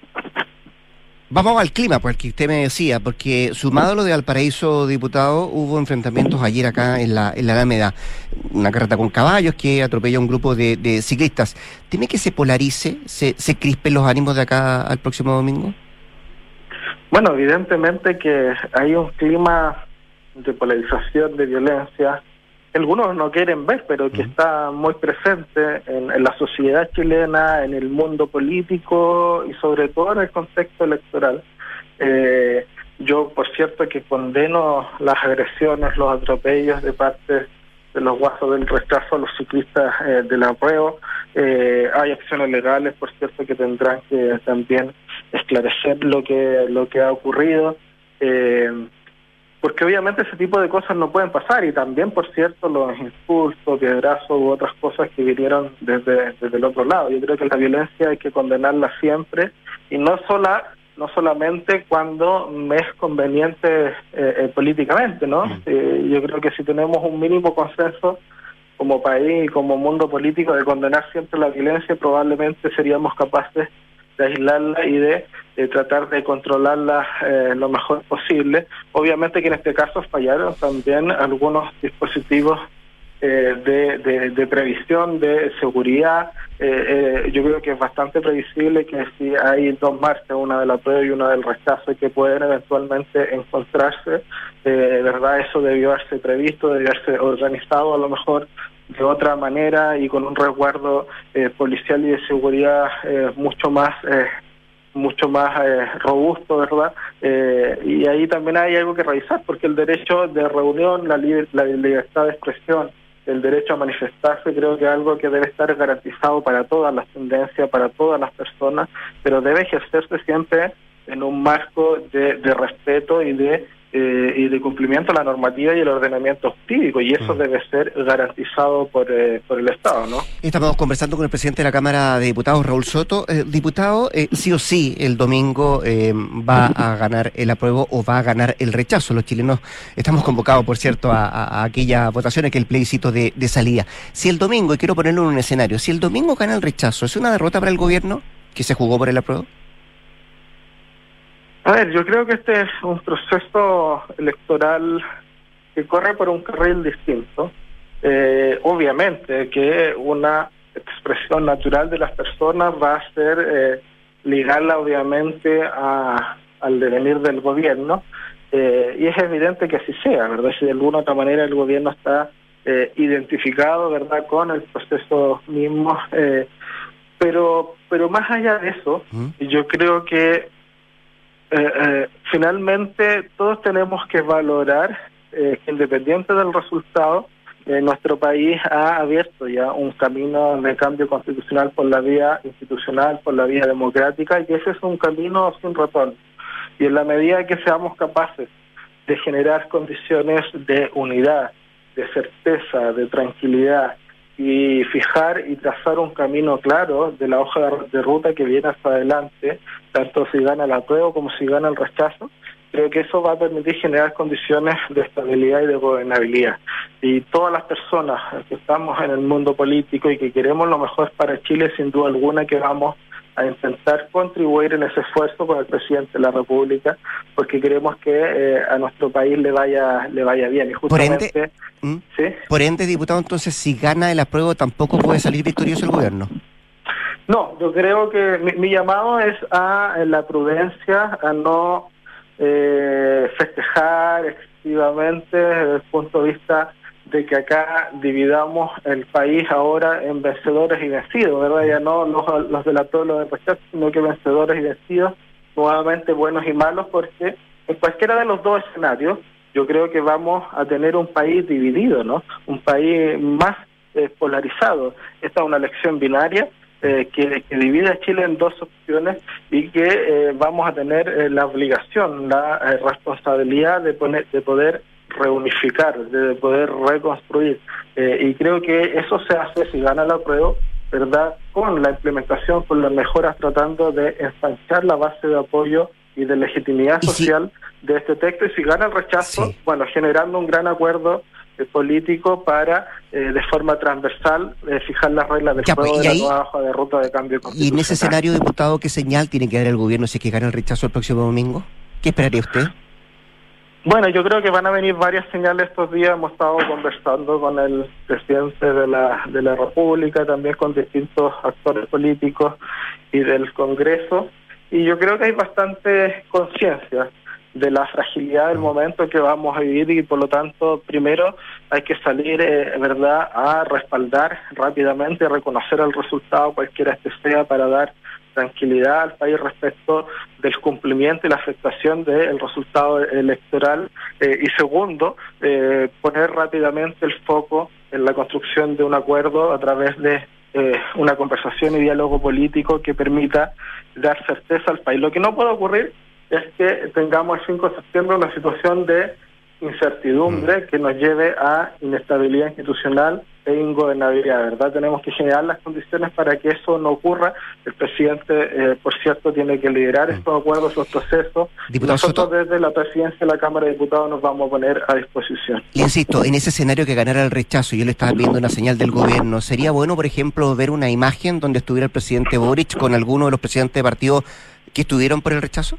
Vamos al clima, pues, que usted me decía, porque sumado a lo de Valparaíso, diputado, hubo enfrentamientos ayer acá en la en la Alameda, una carreta con caballos que atropella a un grupo de, de ciclistas. ¿Tiene que se polarice, se, se crispen los ánimos de acá al próximo domingo? Bueno, evidentemente que hay un clima de polarización, de violencia, que algunos no quieren ver, pero que está muy presente en, en la sociedad chilena, en el mundo político y sobre todo en el contexto electoral. Eh, yo, por cierto, que condeno las agresiones, los atropellos de parte de los guasos del rechazo a los ciclistas eh, de la Apruebo. Eh, hay acciones legales, por cierto, que tendrán que también esclarecer lo que lo que ha ocurrido, eh, porque obviamente ese tipo de cosas no pueden pasar, y también, por cierto, los insultos, piedrazos u otras cosas que vinieron desde, desde el otro lado. Yo creo que la violencia hay que condenarla siempre, y no sola no solamente cuando me es conveniente eh, eh, políticamente, ¿no? Mm. Eh, yo creo que si tenemos un mínimo consenso como país y como mundo político de condenar siempre la violencia, probablemente seríamos capaces de aislarla y de, de tratar de controlarla eh, lo mejor posible. Obviamente que en este caso fallaron también algunos dispositivos eh, de, de, de previsión, de seguridad. Eh, eh, yo creo que es bastante previsible que si hay dos marchas, una de la Apruebo y una del rechazo, que pueden eventualmente encontrarse, eh, verdad, eso debió haberse previsto, debió haberse organizado a lo mejor de otra manera y con un resguardo eh, policial y de seguridad eh, mucho más eh, mucho más eh, robusto, ¿verdad? Eh, y ahí también hay algo que revisar, porque el derecho de reunión, la, li la libertad de expresión, el derecho a manifestarse, creo que es algo que debe estar garantizado para todas las tendencias, para todas las personas, pero debe ejercerse siempre en un marco de, de respeto y de eh, y de cumplimiento a la normativa y el ordenamiento jurídico, y eso mm. debe ser garantizado por, eh, por el Estado, ¿no? Estamos conversando con el presidente de la Cámara de Diputados, Raúl Soto. Eh, diputado, eh, sí o sí, el domingo eh, va a ganar el apruebo o va a ganar el rechazo. Los chilenos estamos convocados, por cierto, a, a, a aquella votación, aquel plebiscito de, de salida. Si el domingo, y quiero ponerlo en un escenario, si el domingo gana el rechazo, ¿es una derrota para el gobierno que se jugó por el apruebo? A ver, yo creo que este es un proceso electoral que corre por un carril distinto. Eh, obviamente que una expresión natural de las personas va a ser eh, ligarla obviamente a, al devenir del gobierno, eh, y es evidente que así sea, ¿verdad? Si de alguna otra manera el gobierno está eh, identificado, ¿verdad?, con el proceso mismo, eh, pero, pero más allá de eso, ¿Mm? yo creo que Eh, eh, finalmente todos tenemos que valorar eh, que independiente del resultado, eh, nuestro país ha abierto ya un camino de cambio constitucional por la vía institucional, por la vía democrática, y ese es un camino sin retorno. Y en la medida que seamos capaces de generar condiciones de unidad, de certeza, de tranquilidad, y fijar y trazar un camino claro de la hoja de ruta que viene hacia adelante, tanto si gana el apruebo como si gana el rechazo, creo que eso va a permitir generar condiciones de estabilidad y de gobernabilidad. Y todas las personas que estamos en el mundo político y que queremos lo mejor para Chile, sin duda alguna que vamos a intentar contribuir en ese esfuerzo con el presidente de la República, porque queremos que eh, a nuestro país le vaya le vaya bien. Y justamente, por ende, ¿Mm? ¿sí? por ende, diputado, entonces, si gana el apruebo, ¿tampoco puede salir victorioso el gobierno? No, yo creo que mi, mi llamado es a la prudencia, a no eh, festejar excesivamente desde el punto de vista de que acá dividamos el país ahora en vencedores y vencidos, ¿verdad? Ya no los, los del apruebo del rechazo, sino que vencedores y vencidos, nuevamente buenos y malos, porque en cualquiera de los dos escenarios yo creo que vamos a tener un país dividido, ¿no? Un país más eh, polarizado. Esta es una elección binaria eh, que, que divide a Chile en dos opciones y que eh, vamos a tener eh, la obligación, la eh, responsabilidad de, poner, de poder reunificar, de poder reconstruir, eh, y creo que eso se hace si gana el apruebo, ¿verdad?, con la implementación, con las mejoras, tratando de ensanchar la base de apoyo y de legitimidad social sí. de este texto, y si gana el rechazo, sí. bueno, generando un gran acuerdo eh, político para, eh, de forma transversal, eh, fijar las reglas del ya, juego pues, de la ahí, nueva hoja de ruta de cambio constitucional. Y en ese escenario, diputado, ¿qué señal tiene que dar el gobierno si es que gana el rechazo el próximo domingo? ¿Qué esperaría usted? Bueno, yo creo que van a venir varias señales estos días. Hemos estado conversando con el presidente de la de la República, también con distintos actores políticos y del Congreso, y yo creo que hay bastante conciencia de la fragilidad del momento que vamos a vivir, y por lo tanto, primero hay que salir, eh, verdad, a respaldar rápidamente, a reconocer el resultado, cualquiera que sea, para dar tranquilidad al país respecto del cumplimiento y la aceptación del resultado electoral, eh, y segundo, eh, poner rápidamente el foco en la construcción de un acuerdo a través de eh, una conversación y diálogo político que permita dar certeza al país. Lo que no puede ocurrir es que tengamos el cinco de septiembre una situación de incertidumbre mm. que nos lleve a inestabilidad institucional e ingobernabilidad, ¿verdad? Tenemos que generar las condiciones para que eso no ocurra. El presidente, eh, por cierto, tiene que liderar mm. estos acuerdos, estos procesos. Diputado Nosotros Soto, desde la presidencia de la Cámara de Diputados nos vamos a poner a disposición. Le insisto, en ese escenario que ganara el rechazo, yo le estaba viendo una señal del gobierno, ¿sería bueno, por ejemplo, ver una imagen donde estuviera el presidente Boric con alguno de los presidentes de partidos que estuvieron por el rechazo?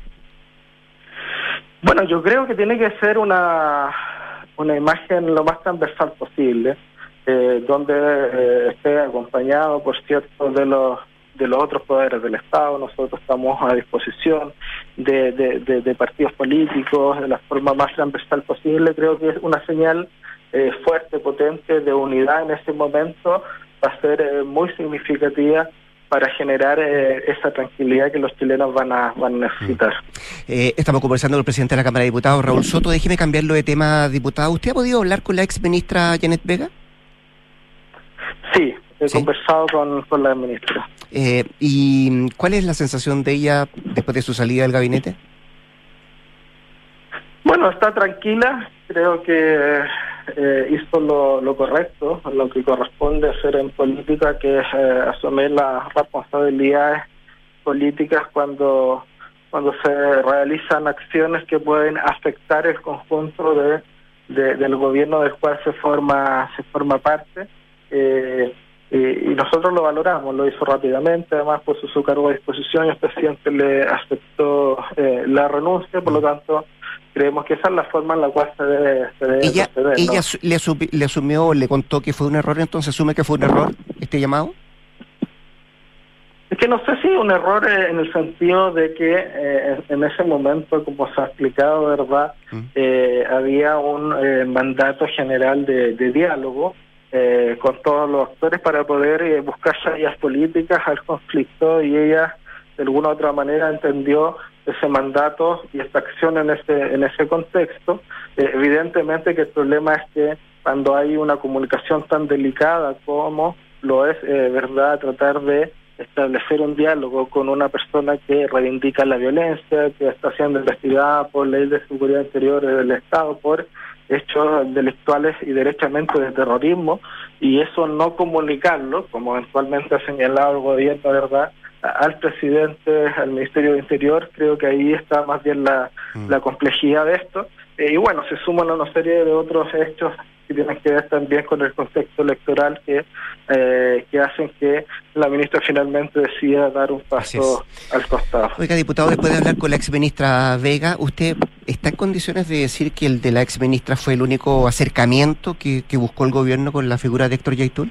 Bueno, yo creo que tiene que ser una una imagen lo más transversal posible, eh, donde eh, esté acompañado, por cierto, de los de los otros poderes del Estado. Nosotros estamos a disposición de, de, de, de partidos políticos de la forma más transversal posible. Creo que es una señal eh, fuerte, potente, de unidad en ese momento, va a ser eh, muy significativa para generar eh, esa tranquilidad que los chilenos van a, van a necesitar. Eh, estamos conversando con el presidente de la Cámara de Diputados, Raúl Soto. Déjeme cambiarlo de tema, diputado. ¿Usted ha podido hablar con la ex ministra Janet Vega? Sí, he ¿Sí? conversado con, con la ministra. Eh, ¿Y cuál es la sensación de ella después de su salida del gabinete? Bueno, está tranquila, creo que eh, hizo lo, lo correcto, lo que corresponde hacer en política, que es eh, asumir las responsabilidades políticas cuando, cuando se realizan acciones que pueden afectar el conjunto de, de del gobierno del cual se forma se forma parte. Eh, y, y nosotros lo valoramos, lo hizo rápidamente, además puso su cargo a disposición y el presidente le aceptó eh, la renuncia, por lo tanto creemos que esa es la forma en la cual se debe, se debe ¿Ella, proceder, ella ¿no? le, asumió, le asumió, le contó que fue un error, entonces asume que fue un error este llamado? Es que no sé si un error eh, en el sentido de que eh, en ese momento, como se ha explicado, ¿verdad? Mm. Eh, había un eh, mandato general de, de diálogo eh, con todos los actores para poder eh, buscar salidas políticas al conflicto, y ella de alguna u otra manera entendió ese mandato y esta acción en ese en ese contexto. Eh, evidentemente que el problema es que cuando hay una comunicación tan delicada como lo es, eh, verdad, tratar de establecer un diálogo con una persona que reivindica la violencia, que está siendo investigada por ley de seguridad interior del Estado por hechos delictuales y derechamente de terrorismo, y eso no comunicarlo, como eventualmente ha señalado el gobierno, ¿verdad?, al presidente, al Ministerio de Interior, creo que ahí está más bien la, mm. la complejidad de esto. Eh, y bueno, se suman a una serie de otros hechos que tienen que ver también con el contexto electoral que eh, que hacen que la ministra finalmente decida dar un paso al costado. Oiga, diputado, después de hablar con la exministra Vega, ¿usted está en condiciones de decir que el de la exministra fue el único acercamiento que, que buscó el gobierno con la figura de Héctor Yaitul?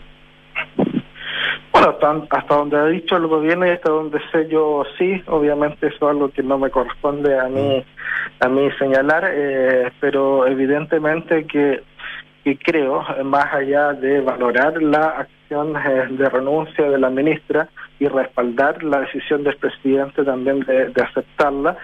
Bueno, hasta, hasta donde ha dicho el gobierno y hasta donde sé yo, sí, obviamente eso es algo que no me corresponde a mí a mí señalar, eh, pero evidentemente que, que creo, más allá de valorar la acción eh, de renuncia de la ministra y respaldar la decisión del presidente también de, de aceptarla,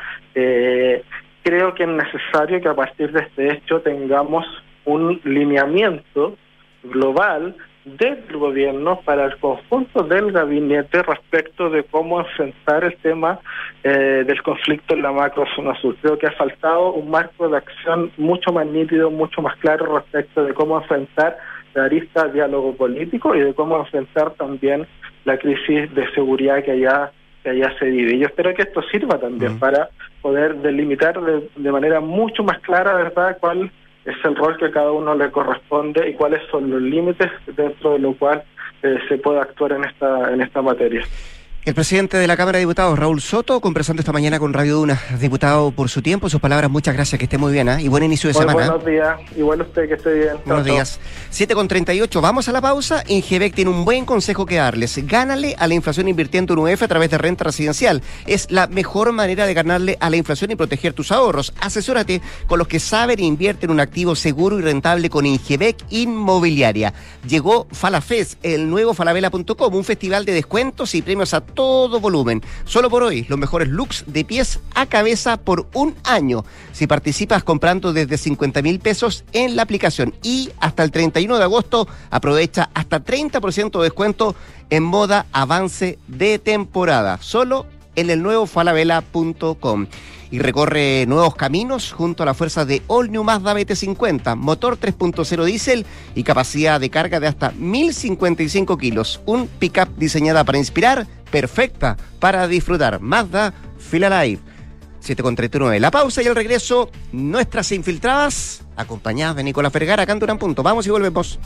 eh, creo que es necesario que a partir de este hecho tengamos un lineamiento global del gobierno para el conjunto del gabinete respecto de cómo enfrentar el tema eh, del conflicto en la macrozona sur. Creo que ha faltado un marco de acción mucho más nítido, mucho más claro respecto de cómo enfrentar la arista del diálogo político y de cómo enfrentar también la crisis de seguridad que allá, que allá se vive. Y yo espero que esto sirva también mm. para poder delimitar de, de manera mucho más clara, ¿verdad?, cuál es el rol que a cada uno le corresponde y cuáles son los límites dentro de lo cual eh, se puede actuar en esta en esta materia. El presidente de la Cámara de Diputados, Raúl Soto, conversando esta mañana con Radio Duna. Diputado, por su tiempo, sus palabras, muchas gracias, que esté muy bien, ¿eh? Y buen inicio de muy semana. Buenos días, igual usted, que esté bien. Buenos Chao, días. siete con treinta y ocho, vamos a la pausa. Ingebec tiene un buen consejo que darles. Gánale a la inflación invirtiendo en U E F a través de renta residencial. Es la mejor manera de ganarle a la inflación y proteger tus ahorros. Asesórate con los que saben e invierten en un activo seguro y rentable con Ingebec Inmobiliaria. Llegó Falafest, el nuevo falabella punto com, un festival de descuentos y premios a todo volumen. Solo por hoy, los mejores looks de pies a cabeza por un año. Si participas comprando desde cincuenta mil pesos en la aplicación, y hasta el treinta y uno de agosto aprovecha hasta treinta por ciento de descuento en moda avance de temporada. Solo en el nuevo falabella punto com. Y recorre nuevos caminos junto a la fuerza de All New Mazda B T cincuenta, motor tres punto cero diésel y capacidad de carga de hasta mil cincuenta y cinco kilos. Un pick-up diseñada para inspirar, perfecta para disfrutar. Mazda Feel Alive. siete con treinta y nueve. La pausa y el regreso, nuestras infiltradas, acompañadas de Nicolás Vergara, acá en Duna en Punto. Vamos y volvemos.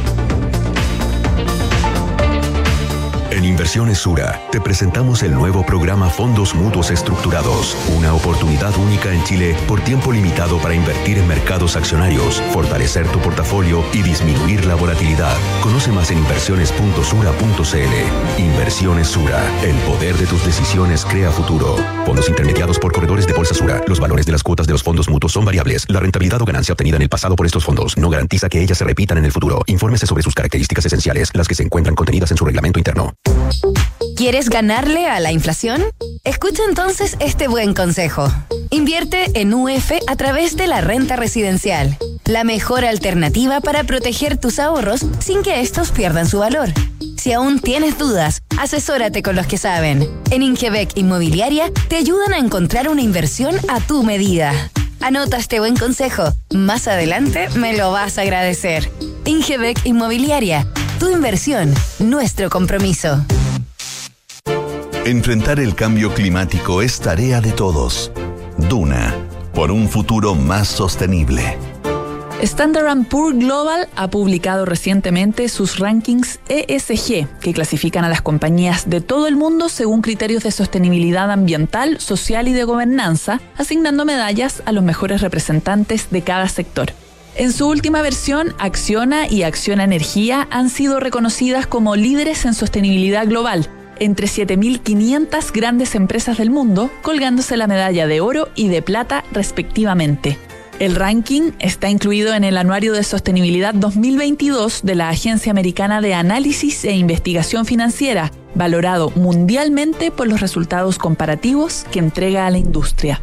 En Inversiones Sura te presentamos el nuevo programa Fondos Mutuos Estructurados, una oportunidad única en Chile por tiempo limitado para invertir en mercados accionarios, fortalecer tu portafolio y disminuir la volatilidad. Conoce más en inversiones punto sura punto c l. Inversiones Sura, el poder de tus decisiones crea futuro. Fondos intermediados por corredores de bolsa Sura. Los valores de las cuotas de los fondos mutuos son variables. La rentabilidad o ganancia obtenida en el pasado por estos fondos no garantiza que ellas se repitan en el futuro. Infórmese sobre sus características esenciales, las que se encuentran contenidas en su reglamento interno. ¿Quieres ganarle a la inflación? Escucha entonces este buen consejo. Invierte en U F a través de la renta residencial. La mejor alternativa para proteger tus ahorros sin que estos pierdan su valor. Si aún tienes dudas, asesórate con los que saben. En Ingebec Inmobiliaria te ayudan a encontrar una inversión a tu medida. Anota este buen consejo. Más adelante me lo vas a agradecer. Ingebec Inmobiliaria. Tu inversión, nuestro compromiso. Enfrentar el cambio climático es tarea de todos. Duna, por un futuro más sostenible. Standard and Poor's Global ha publicado recientemente sus rankings E S G, que clasifican a las compañías de todo el mundo según criterios de sostenibilidad ambiental, social y de gobernanza, asignando medallas a los mejores representantes de cada sector. En su última versión, Acciona y Acciona Energía han sido reconocidas como líderes en sostenibilidad global, entre siete mil quinientas grandes empresas del mundo, colgándose la medalla de oro y de plata respectivamente. El ranking está incluido en el Anuario de Sostenibilidad dos mil veintidós de la Agencia Americana de Análisis e Investigación Financiera, valorado mundialmente por los resultados comparativos que entrega a la industria.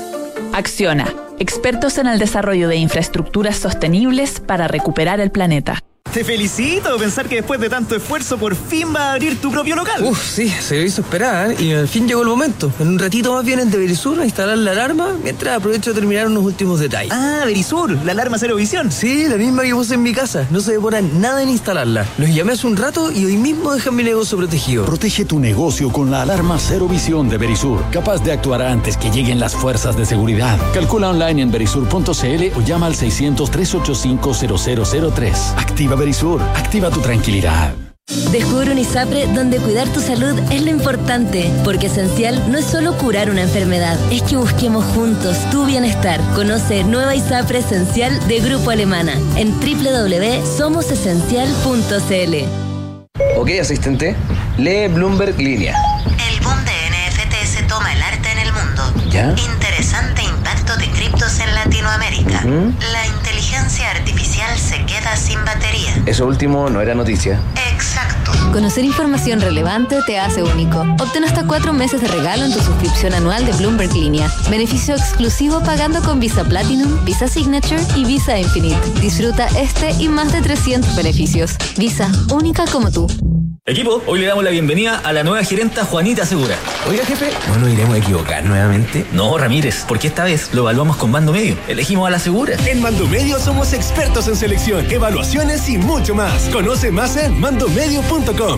Acciona, expertos en el desarrollo de infraestructuras sostenibles para recuperar el planeta. Te felicito, pensar que después de tanto esfuerzo por fin va a abrir tu propio local. Uf, sí, se hizo esperar y al fin llegó el momento. En un ratito más vienen de Verisur a instalar la alarma mientras aprovecho de terminar unos últimos detalles. Ah, Verisur, la alarma cero visión. Sí, la misma que puse en mi casa. No se demoran nada en instalarla. Los llamé hace un rato y hoy mismo dejan mi negocio protegido. Protege tu negocio con la alarma cero visión de Verisur, capaz de actuar antes que lleguen las fuerzas de seguridad. Calcula online en verisur punto c l o llama al seiscientos, trescientos ochenta y cinco, cero cero cero tres. Activa Verisur, activa tu tranquilidad. Descubre un ISAPRE donde cuidar tu salud es lo importante, porque esencial no es solo curar una enfermedad, es que busquemos juntos tu bienestar. Conoce Nueva ISAPRE Esencial de Grupo Alemana en doble u doble u doble u punto somos esencial punto c l. Ok, asistente, lee Bloomberg Línea. El boom de N F T se toma el arte en el mundo. ¿Ya? Interesante impacto de criptos en Latinoamérica. ¿Mm? La inteligencia artificial se queda sin batería. Eso último no era noticia. Exacto. Conocer información relevante te hace único. Obtén hasta cuatro meses de regalo en tu suscripción anual de Bloomberg Línea. Beneficio exclusivo pagando con Visa Platinum, Visa Signature y Visa Infinite. Disfruta este y más de trescientos beneficios. Visa, única como tú. Equipo, hoy le damos la bienvenida a la nueva gerenta Juanita Segura. Oiga, jefe, ¿no nos iremos a equivocar nuevamente? No, Ramírez, porque esta vez lo evaluamos con Mando Medio. Elegimos a la Segura. En Mando Medio somos expertos en selección, evaluaciones y mucho más. Conoce más en mando medio punto com.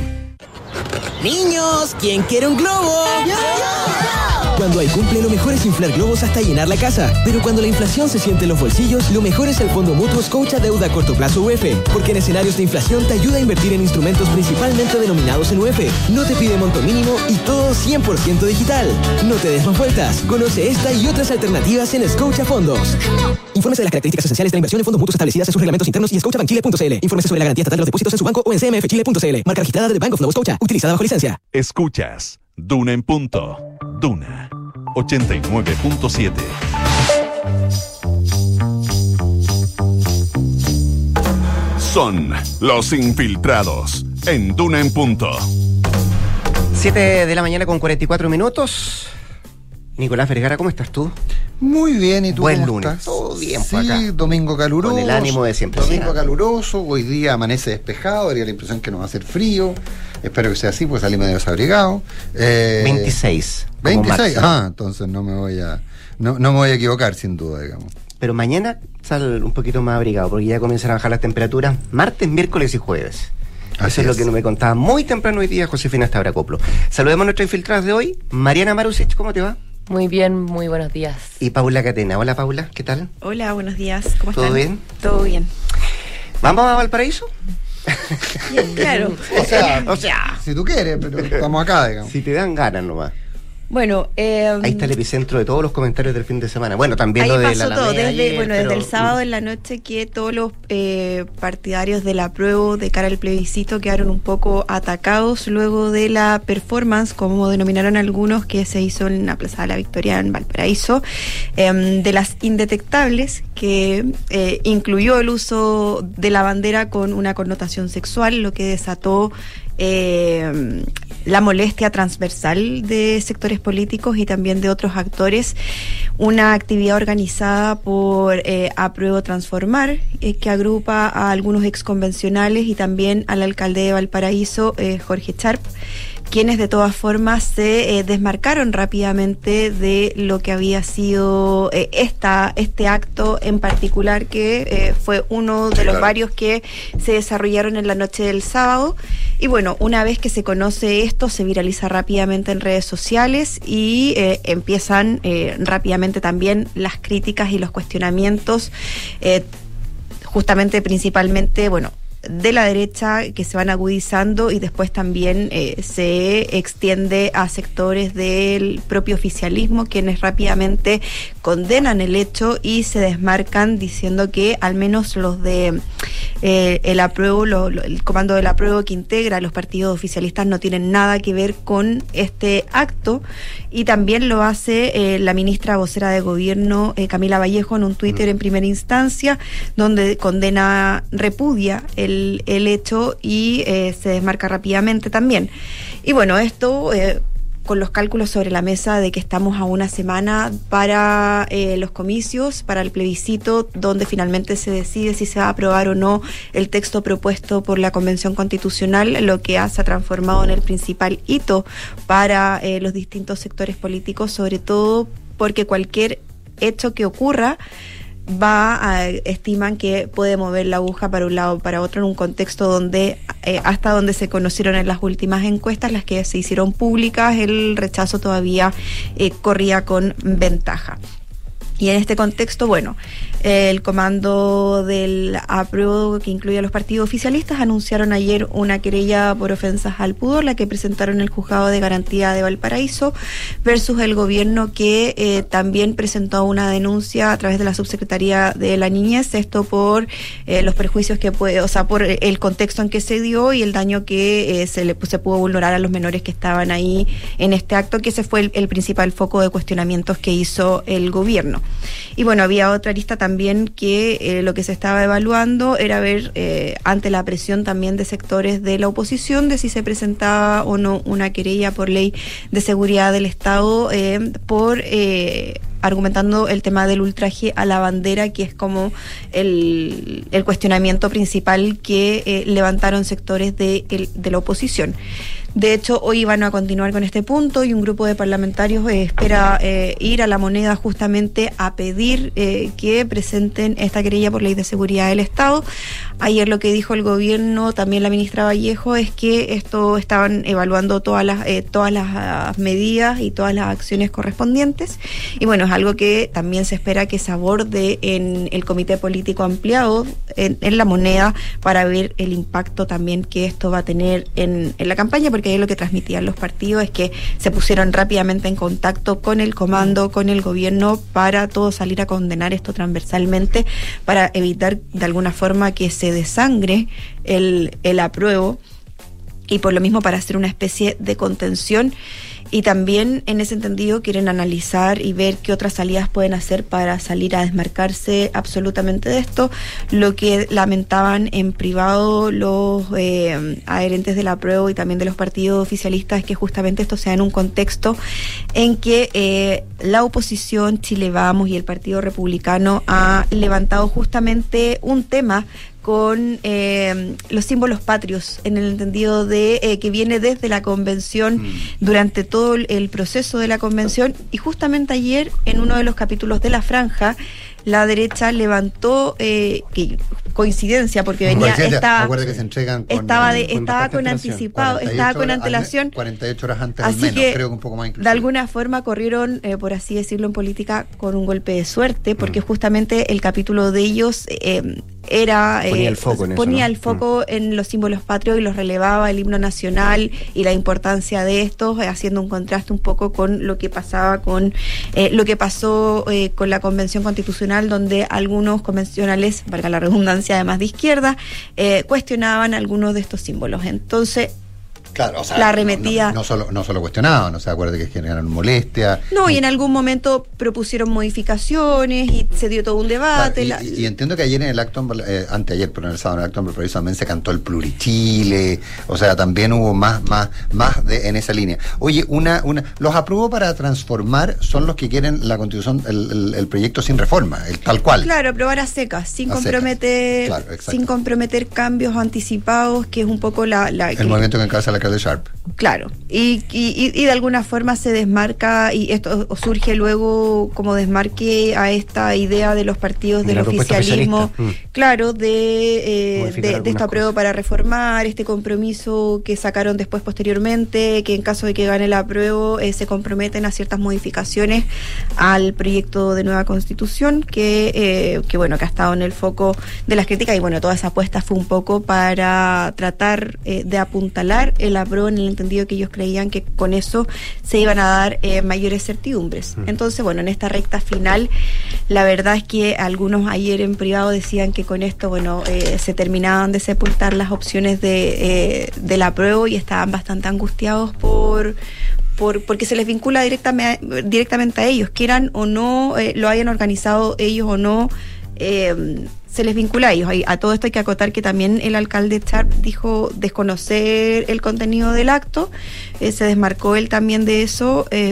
Niños, ¿quién quiere un globo? ¡Yo! Cuando hay cumple, lo mejor es inflar globos hasta llenar la casa. Pero cuando la inflación se siente en los bolsillos, lo mejor es el Fondo Mutuo Scotia Deuda a Corto Plazo U F. Porque en escenarios de inflación te ayuda a invertir en instrumentos principalmente denominados en U F. No te pide monto mínimo y todo cien por ciento digital. No te des más vueltas. Conoce esta y otras alternativas en Scotia Fondos. Infórmese de las características esenciales de la inversión en fondos mutuos establecidas en sus reglamentos internos y en scotiabank chile punto c l. Infórmese sobre la garantía estatal de los depósitos en su banco o en c m f chile punto c l. Marca registrada de Bank of Nova Scotia. Utilizada bajo licencia. Escuchas Duna en punto. Duna ochenta y nueve punto siete. Son los infiltrados en Duna en punto. siete de la mañana con cuarenta y cuatro minutos. Nicolás Vergara, ¿cómo estás tú? Muy bien, ¿y tú Buen cómo lunes. estás? Todo bien sí, por acá. Domingo caluroso. Con el ánimo de siempre. Domingo sí, caluroso, hoy día amanece despejado, daría la impresión que no va a hacer frío. Espero que sea así, pues salí medio desabrigado. Eh, veintiséis. veintiséis, ah, entonces no me voy a no, no me voy a equivocar, sin duda, digamos. Pero mañana sal un poquito más abrigado, porque ya comienzan a bajar las temperaturas martes, miércoles y jueves. Así Eso es, es lo que me contaba muy temprano hoy día Josefina Stavrakopoulos. Saludemos a nuestra infiltrada de hoy, Mariana Marusech, ¿cómo te va? Muy bien, muy buenos días. Y Paula Catena. Hola, Paula, ¿qué tal? Hola, buenos días. ¿Cómo están? ¿Todo bien? Todo bien. ¿Vamos a Valparaíso? Bien, claro. O sea, o sea, si tú quieres, pero estamos acá, digamos. Si te dan ganas nomás. Bueno, eh, ahí está el epicentro de todos los comentarios del fin de semana. Bueno, también lo de la todo, desde, ayer, bueno, pero... desde el sábado en la noche que todos los eh, partidarios del apruebo de cara al plebiscito quedaron un poco atacados luego de la performance, como denominaron algunos, que se hizo en la Plaza de la Victoria en Valparaíso, eh, de las indetectables, que eh, incluyó el uso de la bandera con una connotación sexual, lo que desató Eh, la molestia transversal de sectores políticos y también de otros actores. Una actividad organizada por eh, Apruebo Transformar, eh, que agrupa a algunos exconvencionales y también al alcalde de Valparaíso, eh, Jorge Charp, quienes de todas formas se eh, desmarcaron rápidamente de lo que había sido eh, esta este acto en particular, que eh, fue uno de los varios que se desarrollaron en la noche del sábado. Y bueno, una vez que se conoce esto, se viraliza rápidamente en redes sociales y eh, empiezan eh, rápidamente también las críticas y los cuestionamientos, eh, justamente principalmente, bueno, de la derecha, que se van agudizando, y después también eh, se extiende a sectores del propio oficialismo, quienes rápidamente condenan el hecho y se desmarcan diciendo que al menos los de eh, el apruebo, lo, lo, el comando del apruebo que integra a los partidos oficialistas no tienen nada que ver con este acto. Y también lo hace eh, la ministra vocera de gobierno, eh, Camila Vallejo, en un Twitter en primera instancia, donde condena, repudia el, el hecho y eh, se desmarca rápidamente también. Y bueno, esto eh, con los cálculos sobre la mesa de que estamos a una semana para eh, los comicios, para el plebiscito, donde finalmente se decide si se va a aprobar o no el texto propuesto por la Convención Constitucional, lo que se ha transformado en el principal hito para eh, los distintos sectores políticos, sobre todo porque cualquier hecho que ocurra va a, estiman que puede mover la aguja para un lado o para otro en un contexto donde eh, hasta donde se conocieron en las últimas encuestas, las que se hicieron públicas, el rechazo todavía eh, corría con ventaja. Y en este contexto, bueno, el comando del apruebo, que incluye a los partidos oficialistas, anunciaron ayer una querella por ofensas al pudor, la que presentaron el Juzgado de Garantía de Valparaíso, versus el gobierno, que eh, también presentó una denuncia a través de la Subsecretaría de la Niñez, esto por eh, los perjuicios que puede, o sea, por el contexto en que se dio y el daño que eh, se le se pudo vulnerar a los menores que estaban ahí en este acto, que ese fue el, el principal foco de cuestionamientos que hizo el gobierno. Y bueno, había otra lista también que eh, lo que se estaba evaluando era ver, eh, ante la presión también de sectores de la oposición, de si se presentaba o no una querella por ley de seguridad del Estado, eh, por eh, argumentando el tema del ultraje a la bandera, que es como el, el cuestionamiento principal que eh, levantaron sectores de, el, de la oposición. De hecho, hoy van a continuar con este punto y un grupo de parlamentarios eh, espera eh, ir a la Moneda justamente a pedir eh, que presenten esta querella por ley de seguridad del Estado. Ayer lo que dijo el gobierno, también la ministra Vallejo, es que esto estaban evaluando todas las eh, todas las medidas y todas las acciones correspondientes. Y bueno, es algo que también se espera que se aborde en el comité político ampliado en, en la Moneda, para ver el impacto también que esto va a tener en, en la campaña, porque ahí lo que transmitían los partidos es que se pusieron rápidamente en contacto con el comando, con el gobierno, para todos salir a condenar esto transversalmente, para evitar de alguna forma que se desangre el, el apruebo, y por lo mismo para hacer una especie de contención. Y también en ese entendido quieren analizar y ver qué otras salidas pueden hacer para salir a desmarcarse absolutamente de esto. Lo que lamentaban en privado los eh, adherentes del apruebo y también de los partidos oficialistas es que justamente esto sea en un contexto en que eh, la oposición, Chile Vamos y el Partido Republicano ha levantado justamente un tema con eh, los símbolos patrios, en el entendido de eh, que viene desde la convención, mm. durante todo el proceso de la convención, y justamente ayer en uno de los capítulos de La Franja, la derecha levantó, eh, que coincidencia, porque venía, estaba, que se entregan con, estaba, de, con estaba con anticipado, estaba con antelación. cuarenta y ocho horas antes, así al menos, que, creo que un poco más inclusive. De alguna forma corrieron, eh, por así decirlo en política, con un golpe de suerte, porque mm. justamente el capítulo de ellos eh, era eh, ponía el foco, en, ponía eso, ¿no? el foco mm. en los símbolos patrios y los relevaba, el himno nacional y la importancia de estos, eh, haciendo un contraste un poco con lo que pasaba con eh, lo que pasó eh, con la Convención Constitucional, donde algunos convencionales, valga la redundancia, además de izquierda, eh, cuestionaban algunos de estos símbolos. Entonces, claro, o sea, la arremetía. No, no, no, solo, no solo cuestionaban, no se acuerda que generaron molestia. No, y, y en algún momento propusieron modificaciones y se dio todo un debate. Claro, y, la, y, y entiendo que ayer en el acto, eh, anteayer, pero en el sábado en el acto previsto también se cantó el plurichile, o sea, también hubo más, más, más de, en esa línea. Oye, una, una, los aprobó para transformar son los que quieren la constitución, el, el, el proyecto sin reforma, el tal cual. Claro, aprobar a secas, sin a comprometer, secas. Claro, sin comprometer cambios anticipados, que es un poco la, la el que, movimiento que encabeza la de Sharp. Claro, y, y, y de alguna forma se desmarca, y esto surge luego como desmarque a esta idea de los partidos del oficialismo, mm. claro, de, eh, de, de esto apruebo para reformar, este compromiso que sacaron después posteriormente, que en caso de que gane el apruebo eh, se comprometen a ciertas modificaciones al proyecto de nueva constitución, que, eh, que bueno, que ha estado en el foco de las críticas, y bueno, toda esa apuesta fue un poco para tratar eh, de apuntalar el apruebo en el entendido que ellos creían que con eso se iban a dar eh, mayores certidumbres. Mm. Entonces, bueno, en esta recta final, la verdad es que algunos ayer en privado decían que con esto, bueno, eh, se terminaban de sepultar las opciones de eh, del apruebo, y estaban bastante angustiados por Por, porque se les vincula directamente, directamente a ellos, quieran o no, eh, lo hayan organizado ellos o no, eh, se les vincula a ellos. A todo esto hay que acotar que también el alcalde Sharp dijo desconocer el contenido del acto, eh, se desmarcó él también de eso, eh,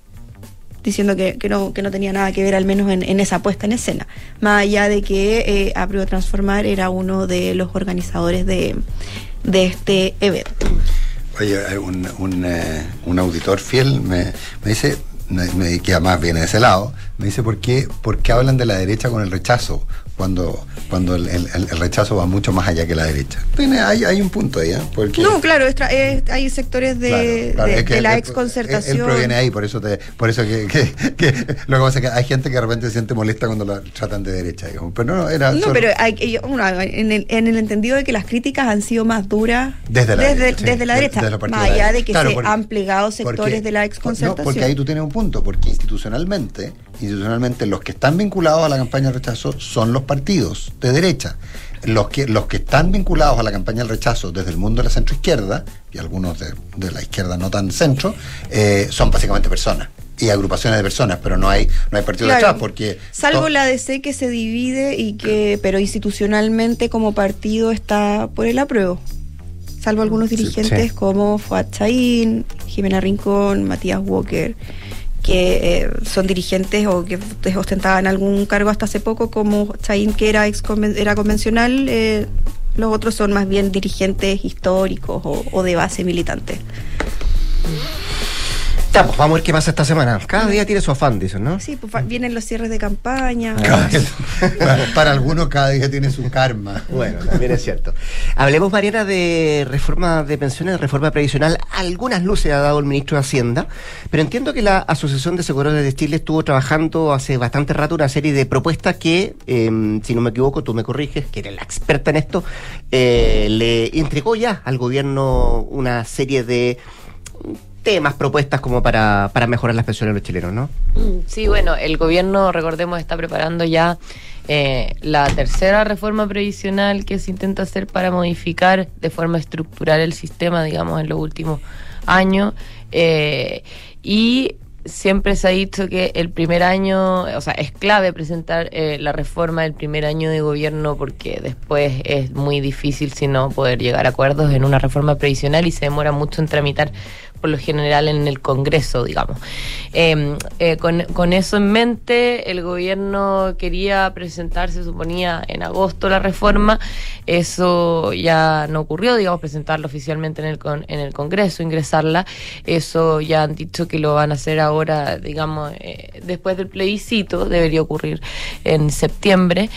diciendo que, que, no, que no tenía nada que ver, al menos en, en esa puesta en escena, más allá de que eh, Apruebo Transformar era uno de los organizadores de, de este evento. Oye, un, un, eh, un auditor fiel me, me dice, me, que además viene de ese lado, me dice por qué, por qué hablan de la derecha con el rechazo, cuando cuando el, el, el rechazo va mucho más allá que la derecha. Tiene, hay, hay un punto ahí, ¿eh? Porque, no, claro, es, es, hay sectores de, claro, claro, de, de la exconcertación. Él, él proviene ahí, por eso te, por eso que, que, que lo que pasa es que hay gente que de repente se siente molesta cuando la tratan de derecha, digamos. Pero no, era no, solo, pero hay, uno, en, el, en el entendido de que las críticas han sido más duras desde la desde, derecha, desde sí, la derecha, desde, desde más allá de que claro, se porque, han plegado sectores porque, de la exconcertación. No, porque ahí tú tienes un punto, porque institucionalmente, institucionalmente los que están vinculados a la campaña de rechazo son los partidos de derecha. Los que, los que están vinculados a la campaña del rechazo desde el mundo de la centroizquierda, y algunos de, de la izquierda no tan centro, eh, son básicamente personas y agrupaciones de personas, pero no hay no hay partido claro, detrás, porque salvo to- la D C que se divide y que, pero institucionalmente como partido está por el apruebo, salvo algunos dirigentes sí, sí. como Fuad Chaín, Jimena Rincón, Matías Walker, que eh, son dirigentes o que ostentaban algún cargo hasta hace poco, como Chaín, que era ex era convencional, eh, los otros son más bien dirigentes históricos o, o de base militante. Ya, pues vamos a ver qué pasa esta semana. Cada día tiene su afán, dicen, ¿no? Sí, pues vienen los cierres de campaña. Cada, para, para algunos cada día tiene su karma. Bueno, también es cierto. Hablemos, Mariana, de reforma de pensiones, reforma previsional. Algunas luces ha dado el ministro de Hacienda, pero entiendo que la Asociación de Seguradores de Chile estuvo trabajando hace bastante rato una serie de propuestas que, eh, si no me equivoco, tú me corriges, que eres la experta en esto, eh, le entregó ya al gobierno una serie de temas, propuestas como para, para mejorar las pensiones de los chilenos, ¿no? Sí, bueno, el gobierno, recordemos, está preparando ya eh, la tercera reforma previsional que se intenta hacer para modificar de forma estructural el sistema, digamos, en los últimos años. Eh, y siempre se ha dicho que el primer año, o sea, es clave presentar eh, la reforma del primer año de gobierno, porque después es muy difícil, si no, poder llegar a acuerdos en una reforma previsional y se demora mucho en tramitar por lo general en el Congreso, digamos. Eh, eh, con, con eso en mente, el gobierno quería presentar, se suponía, en agosto la reforma. Eso ya no ocurrió, digamos, presentarla oficialmente en el, con, en el Congreso, ingresarla. Eso ya han dicho que lo van a hacer ahora, digamos, eh, después del plebiscito, debería ocurrir en septiembre.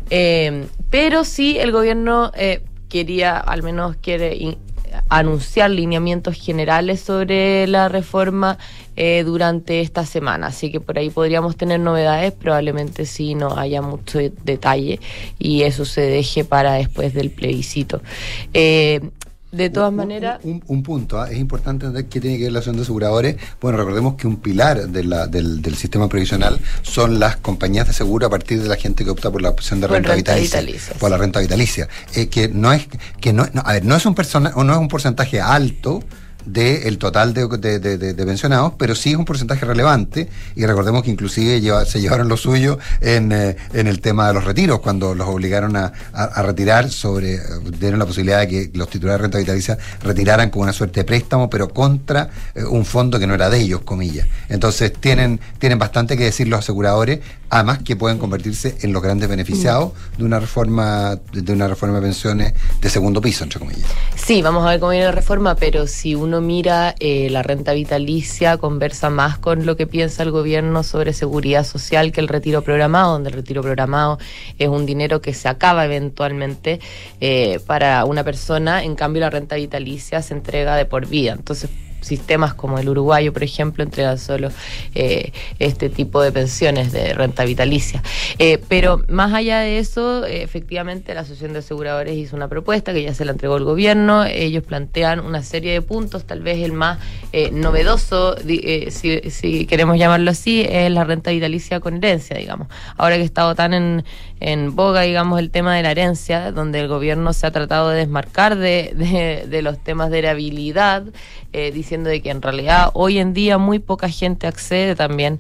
Eh, pero sí, el gobierno eh, quería, al menos quiere in, anunciar lineamientos generales sobre la reforma eh, durante esta semana, así que por ahí podríamos tener novedades, probablemente sí no haya mucho detalle y eso se deje para después del plebiscito. Eh, De todas un, maneras... Un, un, un punto, ¿eh? Es importante entender que tiene que ver la asociación de aseguradores. Bueno, recordemos que un pilar de la, del, del sistema previsional son las compañías de seguro a partir de la gente que opta por la opción de renta, renta vitalicia, vitalicia. Por la renta vitalicia. Eh, que no es, que no, no, a ver, no es un persona, no es un porcentaje alto del total de, de, de, de, de pensionados, pero sí es un porcentaje relevante, y recordemos que inclusive lleva, se llevaron lo suyo en, eh, en el tema de los retiros, cuando los obligaron a, a, a retirar, sobre dieron la posibilidad de que los titulares de renta vitalicia retiraran como una suerte de préstamo, pero contra eh, un fondo que no era de ellos, comillas. Entonces tienen, tienen bastante que decir los aseguradores, además que pueden convertirse en los grandes beneficiados de una reforma, de una reforma de pensiones de segundo piso, entre comillas. Sí, vamos a ver cómo viene la reforma, pero si uno mira eh, la renta vitalicia, conversa más con lo que piensa el gobierno sobre seguridad social que el retiro programado, donde el retiro programado es un dinero que se acaba eventualmente eh, para una persona, en cambio la renta vitalicia se entrega de por vida. Entonces, sistemas como el uruguayo, por ejemplo, entregan solo eh, este tipo de pensiones de renta vitalicia. Eh, pero más allá de eso, eh, efectivamente la Asociación de Aseguradores hizo una propuesta que ya se la entregó el gobierno. Ellos plantean una serie de puntos, tal vez el más eh, novedoso, eh, si, si queremos llamarlo así, es la renta vitalicia con herencia, digamos. Ahora que ha estado tan en, en boga, digamos, el tema de la herencia, donde el gobierno se ha tratado de desmarcar de, de, de los temas de heredabilidad, eh, diciendo de que en realidad hoy en día muy poca gente accede también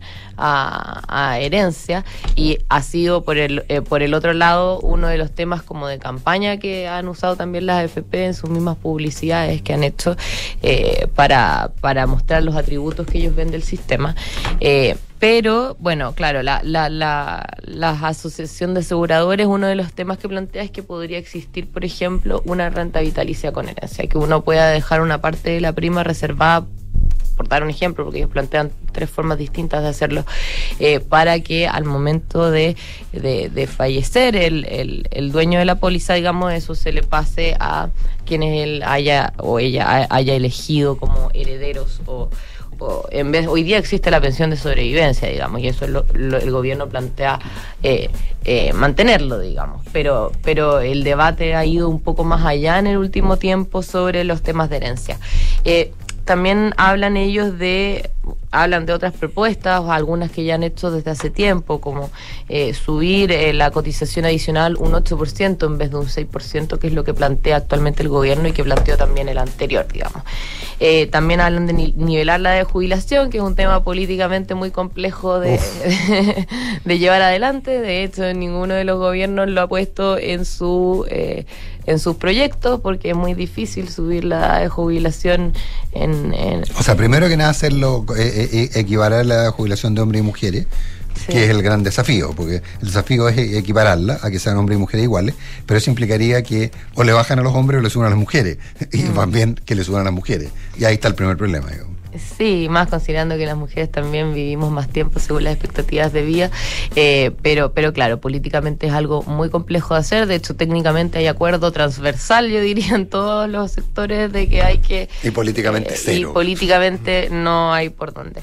a, a herencia, y ha sido por el eh, por el otro lado uno de los temas como de campaña que han usado también las A F P en sus mismas publicidades que han hecho eh, para, para mostrar los atributos que ellos ven del sistema. Eh, Pero, bueno, claro, la, la, la, la asociación de aseguradores, uno de los temas que plantea es que podría existir, por ejemplo, una renta vitalicia con herencia, que uno pueda dejar una parte de la prima reservada, por dar un ejemplo, porque ellos plantean tres formas distintas de hacerlo, eh, para que al momento de, de, de fallecer el, el, el dueño de la póliza, digamos, eso se le pase a quienes él haya o ella haya elegido como herederos o... O en vez hoy día existe la pensión de sobrevivencia, digamos, y eso es lo, lo, el gobierno plantea eh, eh, mantenerlo, digamos, pero pero el debate ha ido un poco más allá en el último tiempo sobre los temas de herencia. Eh, también hablan ellos de hablan de otras propuestas, o algunas que ya han hecho desde hace tiempo, como eh, subir eh, la cotización adicional un ocho por ciento en vez de un seis por ciento, que es lo que plantea actualmente el gobierno y que planteó también el anterior, digamos. Eh, también hablan de ni- nivelar la de jubilación, que es un tema políticamente muy complejo de, de, de llevar adelante. De hecho, ninguno de los gobiernos lo ha puesto en su eh, en sus proyectos, porque es muy difícil subir la edad de jubilación en... en o sea, primero que nada, hacerlo, eh, eh, equiparar la jubilación de hombres y mujeres, sí, que es el gran desafío, porque el desafío es equipararla a que sean hombres y mujeres iguales, pero eso implicaría que o le bajan a los hombres o le suban a las mujeres, y mm. más bien que le suban a las mujeres, y ahí está el primer problema, digamos. Sí, más considerando que las mujeres también vivimos más tiempo según las expectativas de vida, eh, pero pero claro, políticamente es algo muy complejo de hacer. De hecho, técnicamente hay acuerdo transversal, yo diría, en todos los sectores de que hay que... Y políticamente eh, cero. Y políticamente no hay por dónde.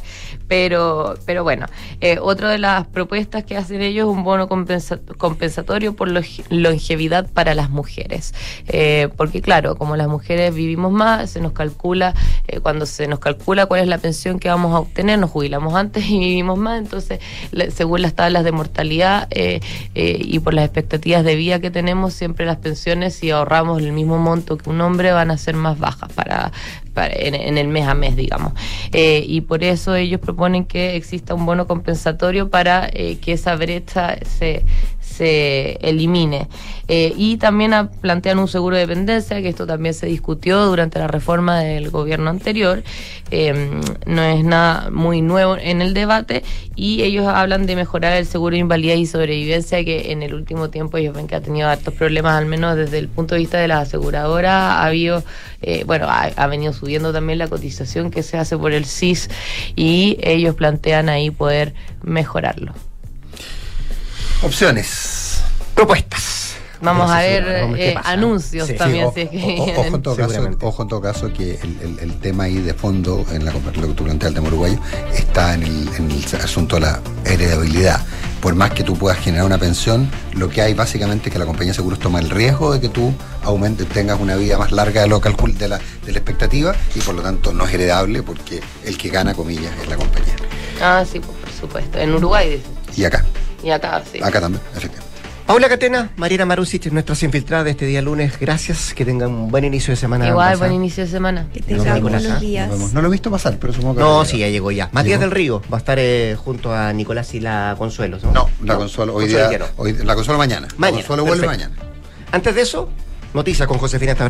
Pero pero bueno, eh, otra de las propuestas que hacen ellos es un bono compensa- compensatorio por longe- longevidad para las mujeres. Eh, porque claro, como las mujeres vivimos más, se nos calcula, eh, cuando se nos calcula cuál es la pensión que vamos a obtener, nos jubilamos antes y vivimos más, entonces le, según las tablas de mortalidad eh, eh, y por las expectativas de vida que tenemos, siempre las pensiones, si ahorramos el mismo monto que un hombre, van a ser más bajas para, para en, en el mes a mes, digamos. Eh, y por eso ellos proponen que exista un bono compensatorio para eh, que esa brecha se se elimine. Eh, y también a, plantean un seguro de dependencia, que esto también se discutió durante la reforma del gobierno anterior. Eh, no es nada muy nuevo en el debate, y ellos hablan de mejorar el seguro de invalidez y sobrevivencia, que en el último tiempo ellos ven que ha tenido hartos problemas, al menos desde el punto de vista de las aseguradoras. Ha habido, eh, bueno, ha, ha venido subiendo también la cotización que se hace por el S I S, y ellos plantean ahí poder mejorarlo. Opciones. Propuestas. Vamos a ver ¿qué eh, pasa? anuncios Sí, también. sí, si es que o- o- vienen. ojo, en todo caso, ojo en todo caso que el, el- el tema ahí de fondo, en la, lo que tú planteas, el tema uruguayo, está en el, en el asunto de la heredabilidad. Por más que tú puedas generar una pensión, lo que hay básicamente es que la compañía de seguros toma el riesgo de que tú aumentes, tengas una vida más larga de lo calcul de la, de la expectativa, y por lo tanto no es heredable, porque el que gana, comillas, es la compañía. Ah, sí, pues, por supuesto. En Uruguay, dice. Y acá, Y acá, sí. acá también, efectivamente. Paula Catena, Mariana Marusic, nuestras infiltradas de este día lunes. Gracias, que tengan un buen inicio de semana. Igual, ambas, buen ¿ah? inicio de semana. Que Nos tengan vemos, buenos ¿ah? días. Nos vemos. No lo he visto pasar, pero supongo que... No, sí, ya llegó ya. Matías ¿Llegó? del Río va a estar eh, junto a Nicolás y la Consuelo, ¿no? No, la Consuelo, hoy Consuelo día, ya no. hoy, la Consuelo mañana. Mañana, La Consuelo vuelve perfecto. mañana. Antes de eso, noticias con Josefina Estabra.